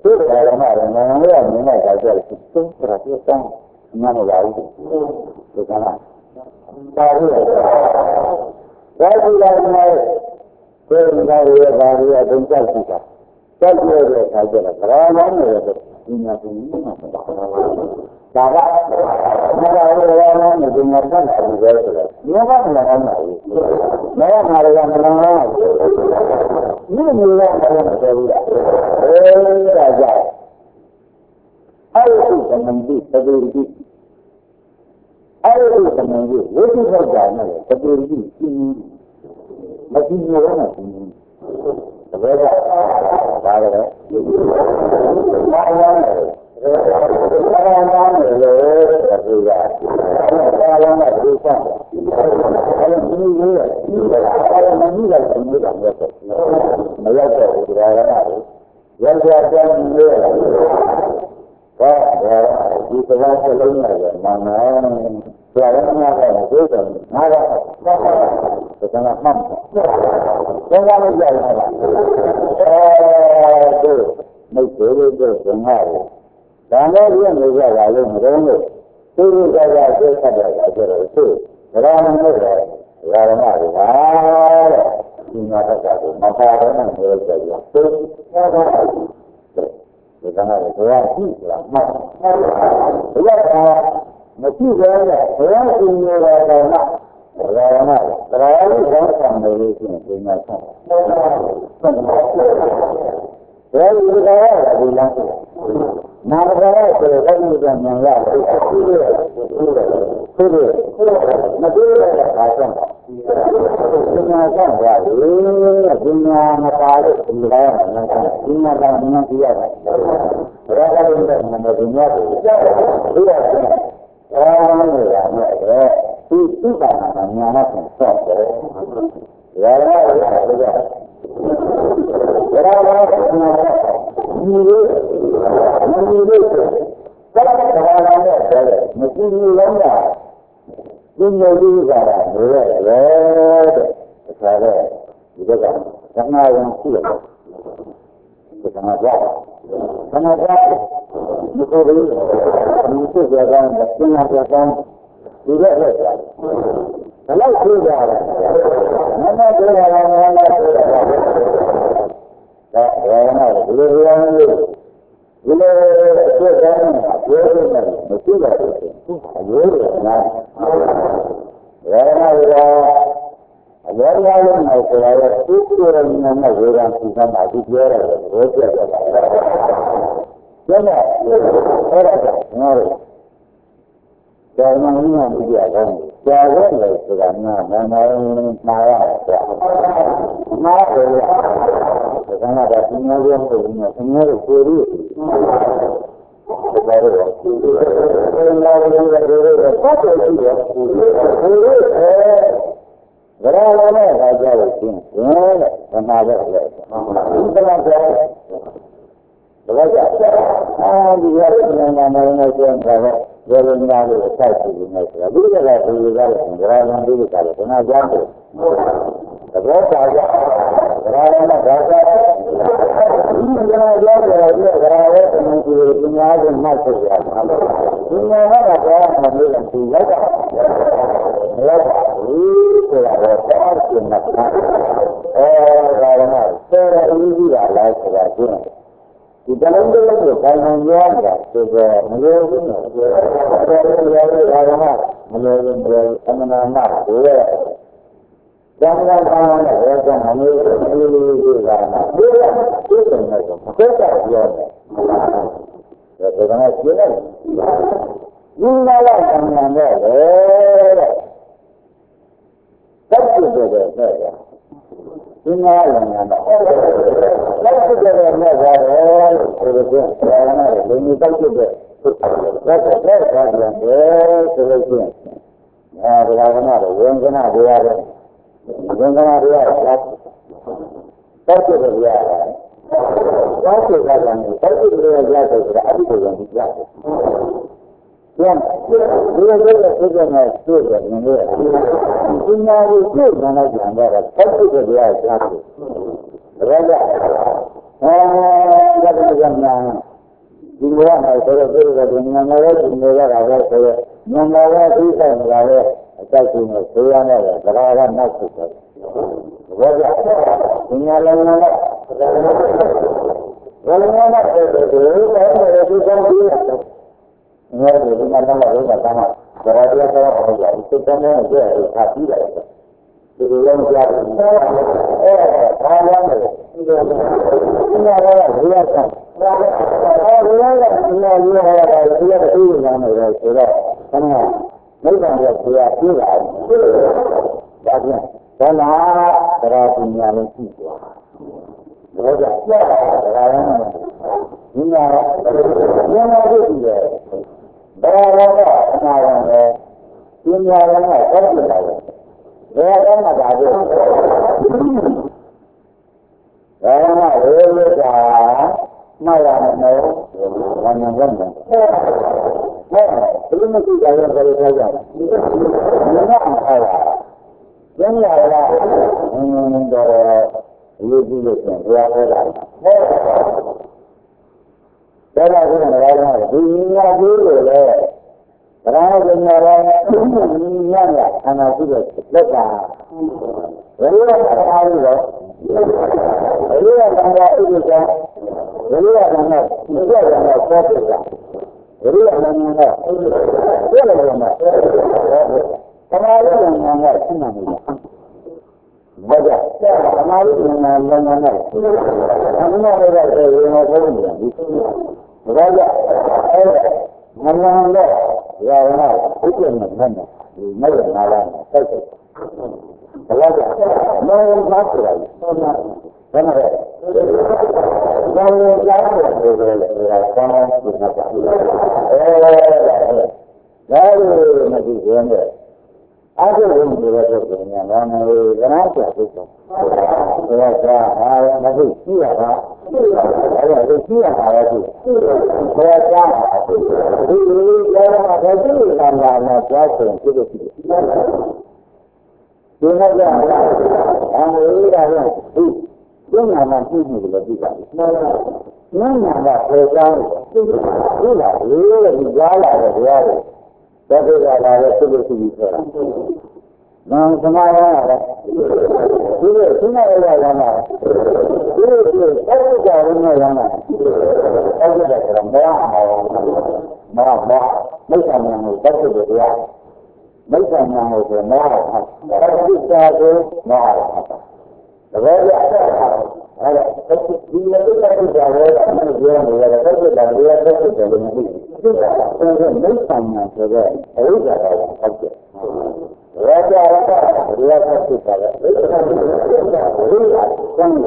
这个来的话，我们要明白在这里，都是他这三那么来的，就看看，大陆，大陆来的，这个大陆大陆要真在地上，在这里才这个，然后那个应该是一样的，大家，那个我我们今天看到这个是，你看看那个，没有那个那个，你你那个那个，哎，大家。还有什么的？这个的，还有什么的？我就在讲那个，这个的，嗯，那今年呢？嗯，这个啥个的？马上的，马上的，这个这个，马上的就算了，还有你这个，还有你这个什么两个的？没有这个那个，原来讲你这个。哎，我一个人是冷的人，慢慢，主要是那个这个那个，就跟他慢跑，现在没见了，哎，对，没学的就挺好的，两个月没见了，用东西，就是在家就看着在这里去，然后那个，然后那个啊，今天这个我们家的那个这个，对，对。就刚才不要记住了，那不要说，我记住了，不要记住了，那那不要那个，不要光想着微信，就那看，不要一个外的地方，拿个外的在那边念呀，对不对？对不对？那这个还算好。今天上午啊，咦，今天那八月十来号那看，今天上今天几月份？我要在这边，那今天是六月份，啊，那个那个，第第三个年那挺算的，原来我这个，原来我你你你这个，咱们台湾的这个，你自己人家。因为这个呢，这个有的，这个这个什么样子的，这什么家，什么家，你说的，你是这个，今天这个，这个这个，什么是这样的？那么这个呢，那这个，哎，我那个这个是。因为这方面啊，别人呢，我这个事情有点难。我那个，我那个呢，是那个十几人呢，那个让地方马去接了，我接着来。现在我来讲，我的，在那医院里边呢，家人也是个那那那那样的，那回来。我看那个今年年头呢，今年的收入，这个这个，这那个这个这个，大概是个，收入哎，我让我那个家里行，行了，我拿这个来，你怎么讲？怎么讲？啊，你要是那那那那些那个，我人家这个菜市的那些，这个来是一个的，我让他这个家里跟他讲的。我讲讲，我让他讲讲，你跟他讲这个，这个我可能是今年是卖出去了，今年那个讲我没人去，也讲，也讲，咦，这个我早听了，哎，老人啊，这个一月来这个进，你这能这个是干成样的，这个没有用的，这个这个老人啊，没有用的，他们那骂多了。刚刚刚刚那个讲他们这个这个嘛，这个这个那个不再要的，这这个那学的，应该要讲讲这个，都是这个这个，应该要讲的，都是这个那个的，这个是我那个你都是这，那这这个讲的这个是，啊，这个那个我跟他这样的。你跟他这样来，都是这样的，都是这样的，都是这样的，都是安徽人的样子。这样，因为这个这个呢，这个因为今天是就跟他讲到的，都是这样子，对不对？ အဲဒါကလည်းညာဒီလိုမှဆိုတော့ဒီလိုကညာငယ်ရဲ့နေရတာပဲဆိုတော့ညာငယ်ရဲ့သိဆိုင်နေတာလေအတိုက်ရှင်ကိုဆိုရမယ်သဘာဝနောက်ဖြစ်တယ်ဘောကြညာလည်းလည်းဘယ်လိုလဲဘယ်လိုလဲဒီလိုဒီကောင်းကြီးငါတို့ဒီမှာတော့လည်းကတမ်းကဒါရတဲ့တော့ဟောကြတယ်စိတ်ကနေကြည့်ရတာပြီးတယ်ဒီလိုလုံးကြားတယ်အဲဘာလဲဒီလိုဒီမှာတော့ဒီရတာအဲဒီလိုကဒီလိုရရတာဒီရတဲ့ဥပမာနဲ့ဆိုတော့ဆန်းကမိဘရဲ့ဆရာပြတာဒါပြန်ဘာလာတရားပညာနဲ့ကြည့်သွားဘောကြပြတာဒါလည်းဒီမှာဉာဏ်နဲ့ကြည့်တယ်ဘာလာကအနာရောလဲပညာရောကတက်ပြတာပဲဘယ်တော့မှဒါပြောဘယ်မှာဝေဝေကမှတ်ရမယ်ဘာမှမလုပ်ဘူးဟဲ့ဘယ်လိုမှကြည့်ကြရဘယ်လိုပြောကြလဲငါကအားရကျင်းရတာအင်းတော့ရေးကြည့်လို့ပြန်ပြောရတာဟဲ့ဒါကလည်းငါကတော့ဒီညာကြီးလို့လေဒါကလည်းငါကတော့ညံ့ရအနာကြည့်တဲ့လက်ကဘယ်လိုလဲအားလို့လဲဘယ်လိုလဲဘာသာဥပ္ပဒါဘယ်လိုလဲဘာသာဒီကဘာသာဆောက်တာဘယ်လိုလဲဘာသာဘယ်လိုလဲဘာသာသမာဓိဉာဏ်ကရှင်းနေတယ်ဘာကြောင့်သမာဓိဉာဏ်ကလည်းလည်းနဲ့အမှန်တရားတွေဝင်လာဆုံးနေတယ်ဘာကြောင့်အဲငန္ဓာနဲ့ရာဝနာဥပ္ပန္နနဲ့ဒီမဲ့ငါလာနဲ့တိုက်တယ်ဘယ်လောက်မောင်သားဆိုတာဘယ်မှာဘယ်မှာလဲမောင်သားဆိုတာဒီလိုကောင်းကောင်းသိနေတာအဲဒါလို့မကြည့်ရင်လည်းအဲ့ဒီဝင်ကြတဲ့ပုဂ္ဂိုလ်များလည်းမလို့ကနာချာသိတယ်။ဒါကအာရမသိရှိရတာ။အဲ့ဒါကိုရှိရတာလည်းသိ။ဒါကဒီလိုပြောတာပဲဒီလိုလာလာကြားဆိုရင်ဖြစ်လို့ရှိတယ်။ဒီမှာကအမေရိကကဒီကျင်းနာမှပြည့်နေတယ်လို့ပြောတာ။နာနာကပြေးကြောင်းဒီလာလေးလေးကြားလာတဲ့တရားတွေဒါကလည်းလည်းသူ့လိုသူ့ဆိုတာ။နာသမားရတယ်။ဒီလိုသူနဲ့ရရမှာ။ဒီလိုသူတောက်ကြရနေရမှာ။တောက်ကြတယ်ဆိုတော့မရအောင်မရမမိစ္ဆာဉာဏ်ကိုတောက်ကြတယ်တရား။မိစ္ဆာဉာဏ်ကိုဆိုမရအောင်။တောက်ကြတာကိုမရအောင်။ဒါပဲအဲ့ဒါဒီလိုတုတ်တုတ်ကြရဲတာမပြောနေရတော့တုတ်တာတွေကတုတ်တုတ်တယ်လို့မသိဘူးဒါကမိစ္ဆာဉာဏ်ဆိုတော့အဝိဇ္ဇာကဟုတ်တယ်ရောကြရတာဒီလိုဆက်ဖြစ်တာလေဒီလိုဆက်ဖြစ်တာဒီလိုဆန်းနေတာဒီဘောက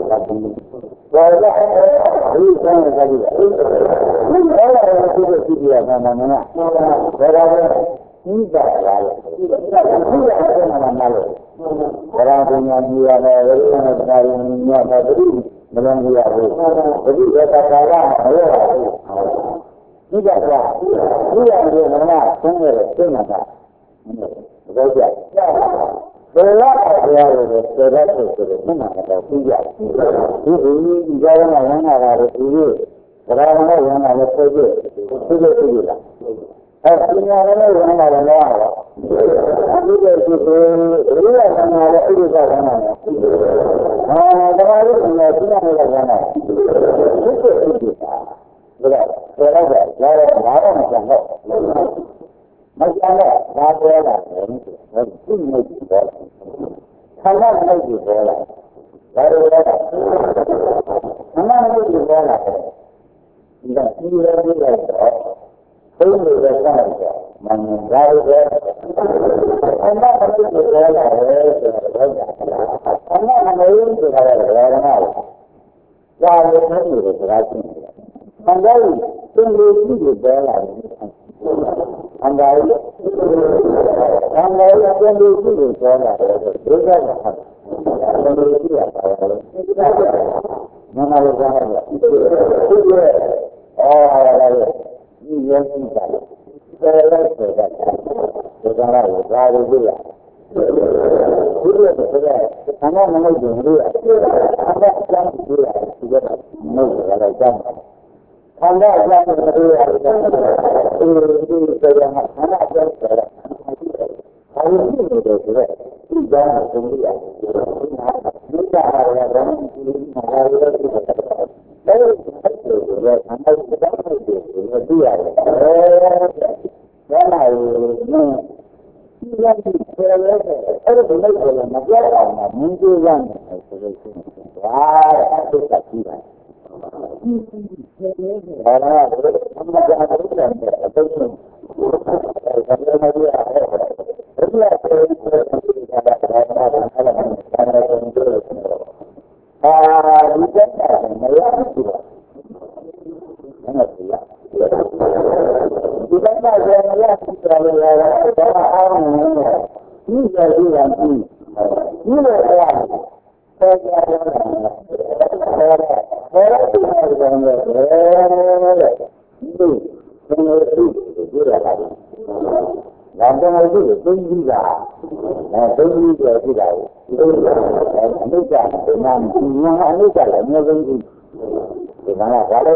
ဒီဆန်းနေတာဒီအဲ့ဒါလည်းသူတို့ကြည့်ရမှာမနာဒါကလည်းဒီကလာလို့ဒီကဒီကမှာမလို့ဘရာပညာကြီးရတယ်ဝိသနာတရားရင်းညတာတတိမလန်းရဘူးတတိကကာလမရဘူးဒီကကဒီရတယ်မနာဆင်းရဲတဲ့စိတ်နာတာဘောကြဘယ်လောက်တရားတွေစေတတ်ဆိုတဲ့စိတ်နာတာသိရတယ်ဒီဒီဒီကြောင်းကဝမ်းနာတာတွေဒီလိုဘရာကလည်းဝမ်းနာလို့ဆိုကြည့်သိလို့သိရလားအဲဒီညာလည်းဝမ်းနာတယ်လားဒီလိုဆိုရင်ဒီရကနာလည်းအဲ့ဒီကဝမ်းနာတယ်ဟာဒါကလည်းဒီညာသိရတယ်ဝမ်းနာတယ်သိသိသိတာဒါကဘယ်တော့လဲလာတော့ဘာတော့မကျန်တော့မကျန်တော့ဘာပြောတာလဲဒီမိတ်ပေါ်လာခန္ဓာမိတ်ပေါ်လာဒါလိုလဲခန္ဓာမိတ်ပေါ်လာတယ်ဒီကဒီလိုလေးလိုက်တော့ဘုန်းကြီးတွေဆက်လိုက်တော့မင်္ဂလာတွေအမှန်တရားကိုပြောလာတယ်ဆိုတော့အမှန်တရားကိုပြောလာတယ်ဘာလဲ။ဒါလည်းသိနေတယ်ဆိုတာရှင်းတယ်။အန္တရာယ်သင်္ကေတကိုပြောလာတယ်။အန္တရာယ်အန္တရာယ်သင်္ကေတကိုပြောလာတယ်ဆိုတော့ဒီကကသင်္ကေတကပါလာတယ်။မနာလို့ကြားရတယ်။ဒီကအော်ဟာလည်းဒီရဲ့ရှိတာလေ။ဒါလည်းဆိုတာဒါကလည်းဒါလိုပြရဒီလိုဆိုတော့ခန္ဓာမဟုတ်ဘူးလို့ခန္ဓာအကြောင်းကိုပြောတာဒီကတော့မဟုတ်ဘူးလည်းကြောင်းခန္ဓာအကြောင်းကိုပြောရတာဒီဒီဆိုရမှာခန္ဓာအကြောင်းဆိုတာဘာလို့ဒီလိုလဲဆိုတော့ဒီကြောင်းကိုသိရတယ်ဒီကအားရတော့ဒီမှာရရတဲ့ဒါလို့အဲ့လိုဆိုတော့ခန္ဓာအကြောင်းကိုသိရတယ်ဒါမှလည်းဒီကနေ့ပြောရတဲ့အဲ့ဒီလိုမျိုးလည်းမပြောအောင်မင်းကြည့်ရမယ်ဆိုလို့ရှိရင်ဒါအဲ့ဒါကကြည့်ပါဒီဒီဘာလဲဘယ်မှာကြာတယ်လဲအတော့ဒါလည်းမပြောရဘူးဘယ်လိုလဲဆိုတော့ဒါကဘာမှမဟုတ်ဘူးဒါလည်းဘာလဲဆိုတော့အာဒီကနေ့မရဘူးအဲ့ဒါကဒီကနေ့ကျရင်ရတဲ့လေလာတော့အားလုံးနဲ့ဒီကြည့်ရရင်ဒီလိုရဆရာတော်တယ်ဘယ်လိုဘယ်လိုဒီလိုဒီလိုဒီရတာလာတော့ဒီလိုသိကြီးတာအဲသိကြီးကြည့်တာဒီလိုအနိစ္စဒီမှာအနိစ္စလည်းအများဆုံးဒီမှာကဘာလဲ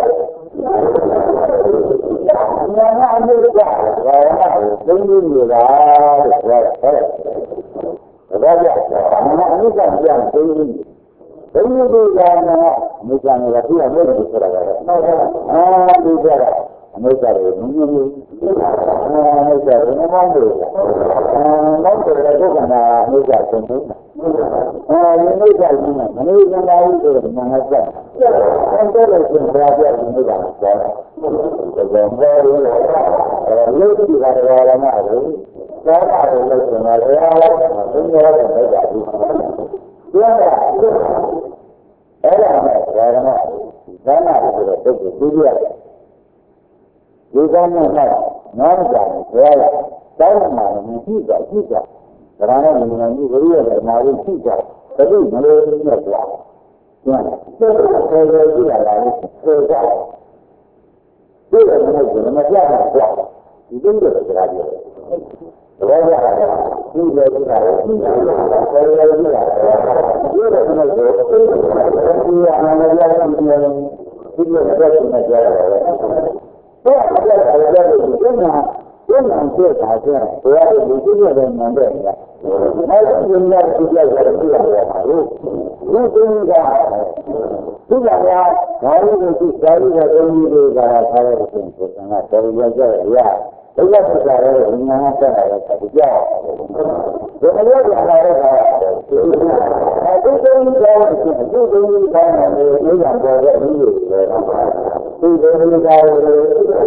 ညာနာအမှုကဘာလဲသိနေနေတာလို့ပြောတာဟုတ်လားဒါကြောင့်အနိစ္စပြန်သိနေသိနေတယ်ကမြစ်ကနေပြည့်အောင်လို့ဆိုတာပဲအာဒီကြတာအနိစ္စတွေမမြင်ဘူးအနိစ္စတွေမမောင်းဘူးအာမောင်းတယ်တော့ကနာအနိစ္စဆုံးဘူးအာဒီအနိစ္စကြီးကမနေကြပါဘူးဆိုတော့မငါဆက်အဲ့ဒါလို့ရှင်ဘုရားပြအနိစ္စကိုပြောတာဒါကြောင့်ဘယ်လိုလဲအဲလို့ဒီကရရမှာလို့သာသာလို့လို့ရှင်ပါလေဘုရားတဲ့ဘုရားကြီးပြောတာအဲ့ဒါနဲ့ဒါကမှဇာနာဆိုတော့တုတ်ကိုသိရတယ်ဒီကောင်းနဲ့နားကြတယ်ဘယ်ရတောင်းမှလည်းကြည့်ကြကြည့်ကြဒါနဲ့ဉာဏ်ကြီးဝိရိယနဲ့နာရီကြည့်ကြဘယ်လိုမလို့လဲဆိုတော့ကျန်တယ်တော်တော်ကြည့်ရတာလေဆိုကြတယ်ဒီလိုမျိုးမပြတ်တော့ဒီလိုလိုစကားပြောတယ်ဘောရတာဒီလိုလိုတာဒီလိုလိုတာဒီလိုလိုတာဒီလိုမျိုးဆိုဒီအမှန်တရားကိုဒီလိုဒီလိုဆက်နေကြရတယ်ဘယ်လိုလဲအဲ့ဒါကိုဒီမှာဒီမှာဆက်တာဆိုဘယ်လိုဒီလိုလဲမှန်တယ်လားအဲ့ဒါကိုညှိကြည့်ရတယ်ပြရတယ်ပါလို့ဒီကိစ္စကဒီကနေ့ဘာလို့ဒီစာရီရဲ့အင်းကြီးတွေကထားရတဲ့ဆိုတော့ကတော်ရကြရရဘုရားဆက်တာရဲ့ဉာဏ်ဆက်တာရဲ့ဒီကြောက်ဒီလိုရလာတဲ့အခါအဲဒီလိုကြောင့်ဒီလိုကြောင့်ဒီလိုကြောင့်လည်းဉာဏ်ပေါ်တဲ့အင်းကြီးတွေဒီလိုလိုကြောင့်လည်းဉာဏ်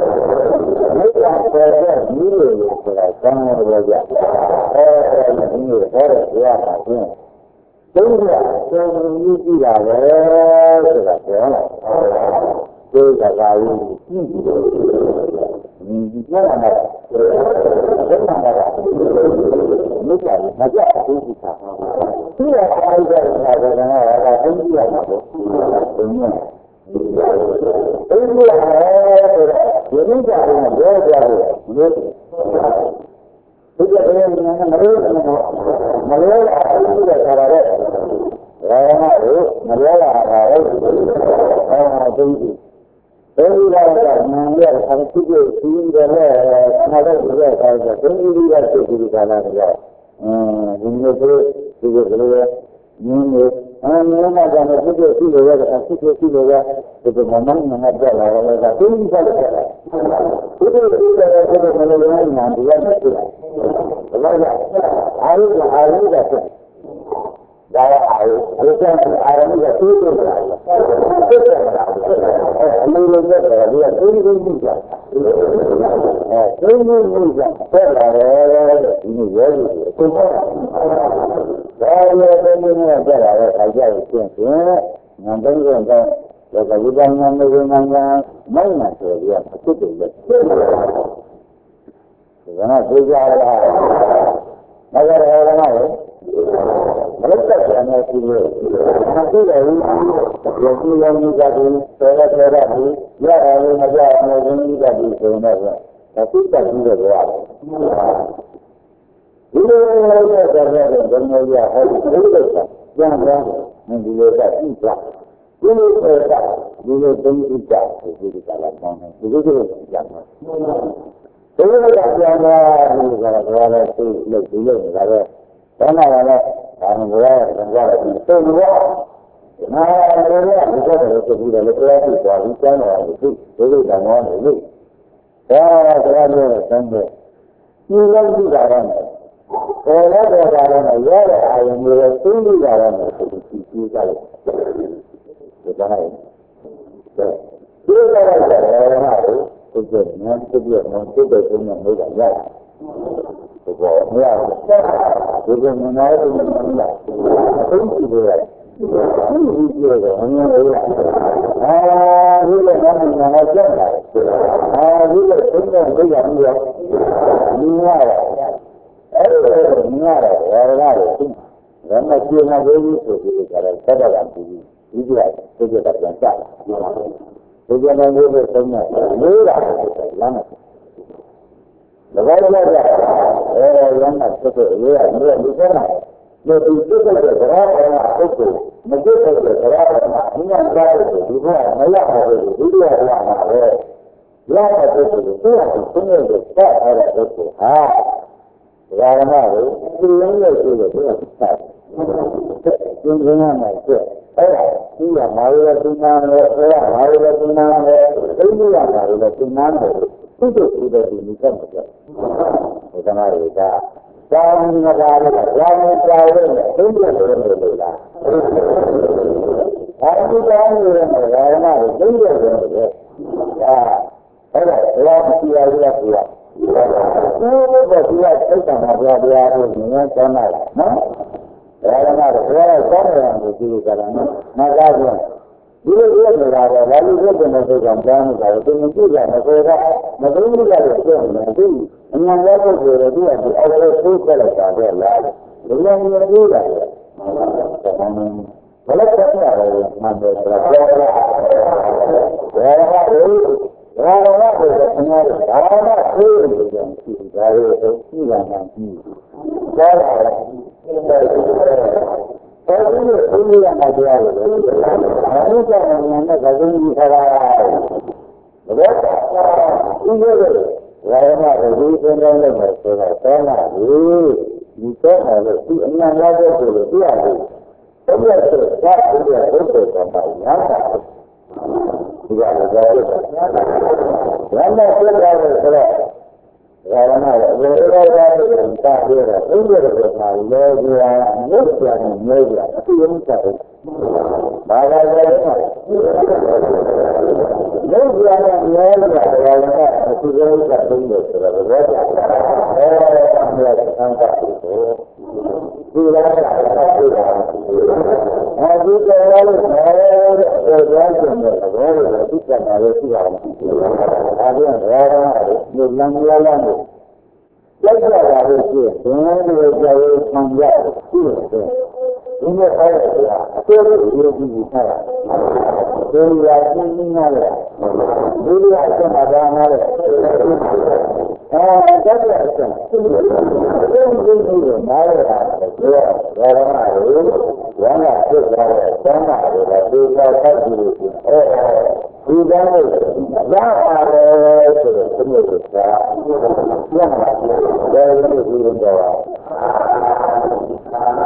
ပေါ်တဲ့ဒီလိုလိုဆိုတာကောင်းတယ်ကြအဲဒီလိုဟောတဲ့ဘုရားကချင်းသုံးရသုံးယူကြည့်တာပဲဆိုတာပြောတာဒီကကာယကြီးကြည့်ပြီးတော့ဒီကျမ်းမှာကျမ်းမှာမြတ်ကြီးမကြဘူးဒီကဒီရအားရတဲ့ဘာသာကသိကြရမှာပေါ့ဒီနေ့ဒီလိုအဲ့ဒီဟာဆိုတော့ဒီနေ့ကလည်းပြောကြတယ်ဒီဒီကနေ့ကမလို့မလို့အဲ့ဒီကဆရာတဲ့ဘာမှမလို့လာတာလေအဲဒီအဲဒီတော့ကမှန်ရအဖြစ်ကိုသိတယ်လေနားတော့ဒီကစားတယ်ဒီဒီကသိဒီကလာတယ်အင်းဒီလိုဆိုဒီလိုဆိုရင်းနေအမှန်မှန်ကလည်းဖြစ်ဖြစ်ရှိလို့ရတဲ့အဖြစ်ဖြစ်ရှိလို့ရဒီကမှန်မှန်နဲ့ပြလာတယ်ကသိဒီကလည်းပြလာဒီလိုဒီလိုဆိုတော့မလို့လည်းညာဒီကဖြစ်တယ်ဘာလဲအာရုံအာရုံကဖြစ်ဒါအားဒီကအာရုံကသိတယ်ဖြစ်တယ်အလိုလိုနဲ့တော့ဒီကသိသိသိကြအဲသိသိသိကြဆက်လာတယ်ဒီလိုရဲကြီးကိုပြောတာဒါလည်းသိသိနဲ့ဆက်လာတဲ့အခါကျရင်ရှင်းရှင်းငါတို့ကတော့ဒါကဝိပဿနာနဲ့ဉာဏ်ကမိုက်မှဆိုပြီးတော့ဖြစ်တယ်လေဒါကသိကြရတာမကြရရမှာလေဘယ်သက်တယ်နဲ့ဒီလိုမသိတယ်ဘူးယခုရောမိကတူတော်ရတော်ရဘူးရရတယ်မကြဘူးရင်းမိကတူဆိုနေတော့ဒါသိတတ်ပြီးတော့ရတယ်ဒီလိုမျိုးတဲ့ကြတဲ့ဘုံမျိုးရဟောဒီလိုကကျန်တယ်ဒီလိုကကြည့်ကြဒီလိုကဒီလိုသုံးကြည့်ကြဒီလိုကလာပေါင်းတယ်ဒီလိုလိုကြတယ်ဒီလိုကပြန်လာဒီကတော့လည်းသိလို့ဒီလိုနေတာပဲဘာမှလည်းဘာမှမရဘူးဘာလဲသိလို့နာရရဒီကတော့ဆိုပြီးတော့လည်းတရားကြည့်သွားပြီးကျမ်းတော်ကိုသိဒီလိုတောင်းတော့လို့ဒါတရားမျိုးနဲ့ဆန်းတယ်ဒီလိုကြည့်တာတော့ပေါ်လာတော့တာတော့ရတဲ့အာရုံမျိုးသိလို့ရတာနဲ့ဒီကြည့်ကြည့်ကြတယ်ဒီကနေ့ဒီလိုလိုက်တယ်ဟာကိုဒီကနေ့သူ့ရဲ့မန်သူ့ရဲ့ဘုံနဲ့မျိုးကရတယ်ဒီပေါ်မရဘူးဒီကနေ့နားလို့မရဘူးအသိကြည့်ရတယ်ဒီကြည့်ရတယ်အများကြီးအာဒီလိုနားနေနားကြောက်တာအာဒီလိုသိတဲ့ဘုရားမျိုးရောဒီရတယ်အဲ့ဒါမြင်ရတယ်ဘာလဲလဲဒါမှကျင်းနေပြီဆိုပြီးကြတယ်ဆက်တာကပြီးဒီကြည့်ဒီကြည့်တာပြန်ချဒီကြည့်နေလို့ဆုံးနေလို့လားလမ်းနဲ့လောကလည်းအဲရမ်းတာဆက်ပြီးရေးရတယ်ဒီကနေ့ဒီဒီစိတ်ကကြရာပေါ်မှာပုဂ္ဂိုလ်မကြည့်တဲ့ကြရာပေါ်မှာဒီမှာကြားတယ်ဒီကမရဘူးဒီလိုရမှာပဲရတဲ့ပုဂ္ဂိုလ်ကိုသူ့အတူဆုံးနေတဲ့ဆက်ရတဲ့ပုဂ္ဂိုလ်ဟာဒါရမကိုသူ့လုံးလို့ဆိုလို့သူကဆက်တယ်။ကျင်းကျင်းနဲ့ဆက်အဲ့ဒါသူကမာရဝတိနာနဲ့ဆရာမာရဝတိနာနဲ့သိမှုရတာလည်းသူနာတယ်သူတို့သူတို့ဒီမိတ်ဆက်တယ်။ဒါကမှလေကသာမဏေကာရကရာမကြာရဲ့သိမှုရတယ်လို့လား။အဲဒီတောင်းနေတဲ့ရာမကိုသိရတယ်လို့ဒါအဲ့ဒါရာမကြီးရရကသူကဒီလိုပဲဒီကစိတ်ကမှာဘုရားတရားကိုမြင်ကျမ်းလာတယ်နော်။ဒါကမှတော့ဘုရားကောင်းတယ်လို့ဒီလိုကြတာနော်။နာကားဆိုဒီလိုရနေတာတော့ဘာလို့ဖြစ်နေလဲဆိုတော့ကြားနေတာကိုသူမကြည့်ရမဆိုတော့မသိဘူးကြလို့ပြောနေတယ်ဒီအញ្ញံရဖို့ဆိုတော့ဒီကဒီအော်ရဲသိဆက်လိုက်တာပဲလား။ဒီလိုမျိုးပြောတာလေ။ဘယ်လိုဆက်ရလဲမှန်တယ်ဆိုတော့ပြောတာ။ဒါကဘာလို့လဲဆိုတော့ဒါကဘာမှသိနေကြတယ်ဒါရို့သိလာမှကြီးဒါကအဲဒီလိုသိနေရမှာတရားလို့အဲဒီကြောင့်ဉာဏ်နဲ့ဂုဏ်ကြီးထားတာဒါကဒီလိုလေဘာမှဒီသင်တော်လို့ဆိုတော့ဆောင်းလာပြီဒီဆောင်းလာလို့ဒီအញ្ញံရတဲ့ကိုလို့ပြရတယ်ဘုရားဆိုတာဘုရားဘုရားကပါညာတာဒီကလည်းကြောက်တယ်။ဘာမှဖြစ်တယ်ဆိုတော့ဘာမှလည်းဘယ်လိုလဲတာပြရအင်းရတဲ့မှာလဲကြရမြုပ်ပြန်မြုပ်ရအပြင်းစားတယ်။ဘာသာလဲမြုပ်ပြန်မြုပ်ရတာဘာလဲအခုကတုံးလို့ဆိုတော့ဘာလဲအဲအမြဲတမ်းတာကိုဒီလားဒီလားအဲဒီကလည်းလည်းတော့ကြားကြတယ်ဘောလို့သူကမှာလို့ရှိတာ။ဒါပြန်ရောတော့ဒီလမ်းလာလာလို့လက်ရတာလို့ရှိရင်ဘယ်လိုကြောက်ဆံရတယ်ရှိတယ်။ဒီလိုအဲ့ဒါအကျိုးကိုယူပြီးထားတာ။ဒီလိုရင်းနေရတယ်။ဒီလိုအကျမှာဒါနာတယ်။အဲဒါကြတဲ့အကျ။ဒီလိုဒီလိုနားရတာဆိုတော့ဘာမှမဟုတ်။ဝမ်းသာဖြစ်သွားတဲ့သံဃာတွေကဒီလိုဆက်ပြီးအဲဒီကနေ့ရပါတယ်ဆိုတော့ဒီလိုဆိုတာရမှာတယ်ဒီလိုဒီလိုတော့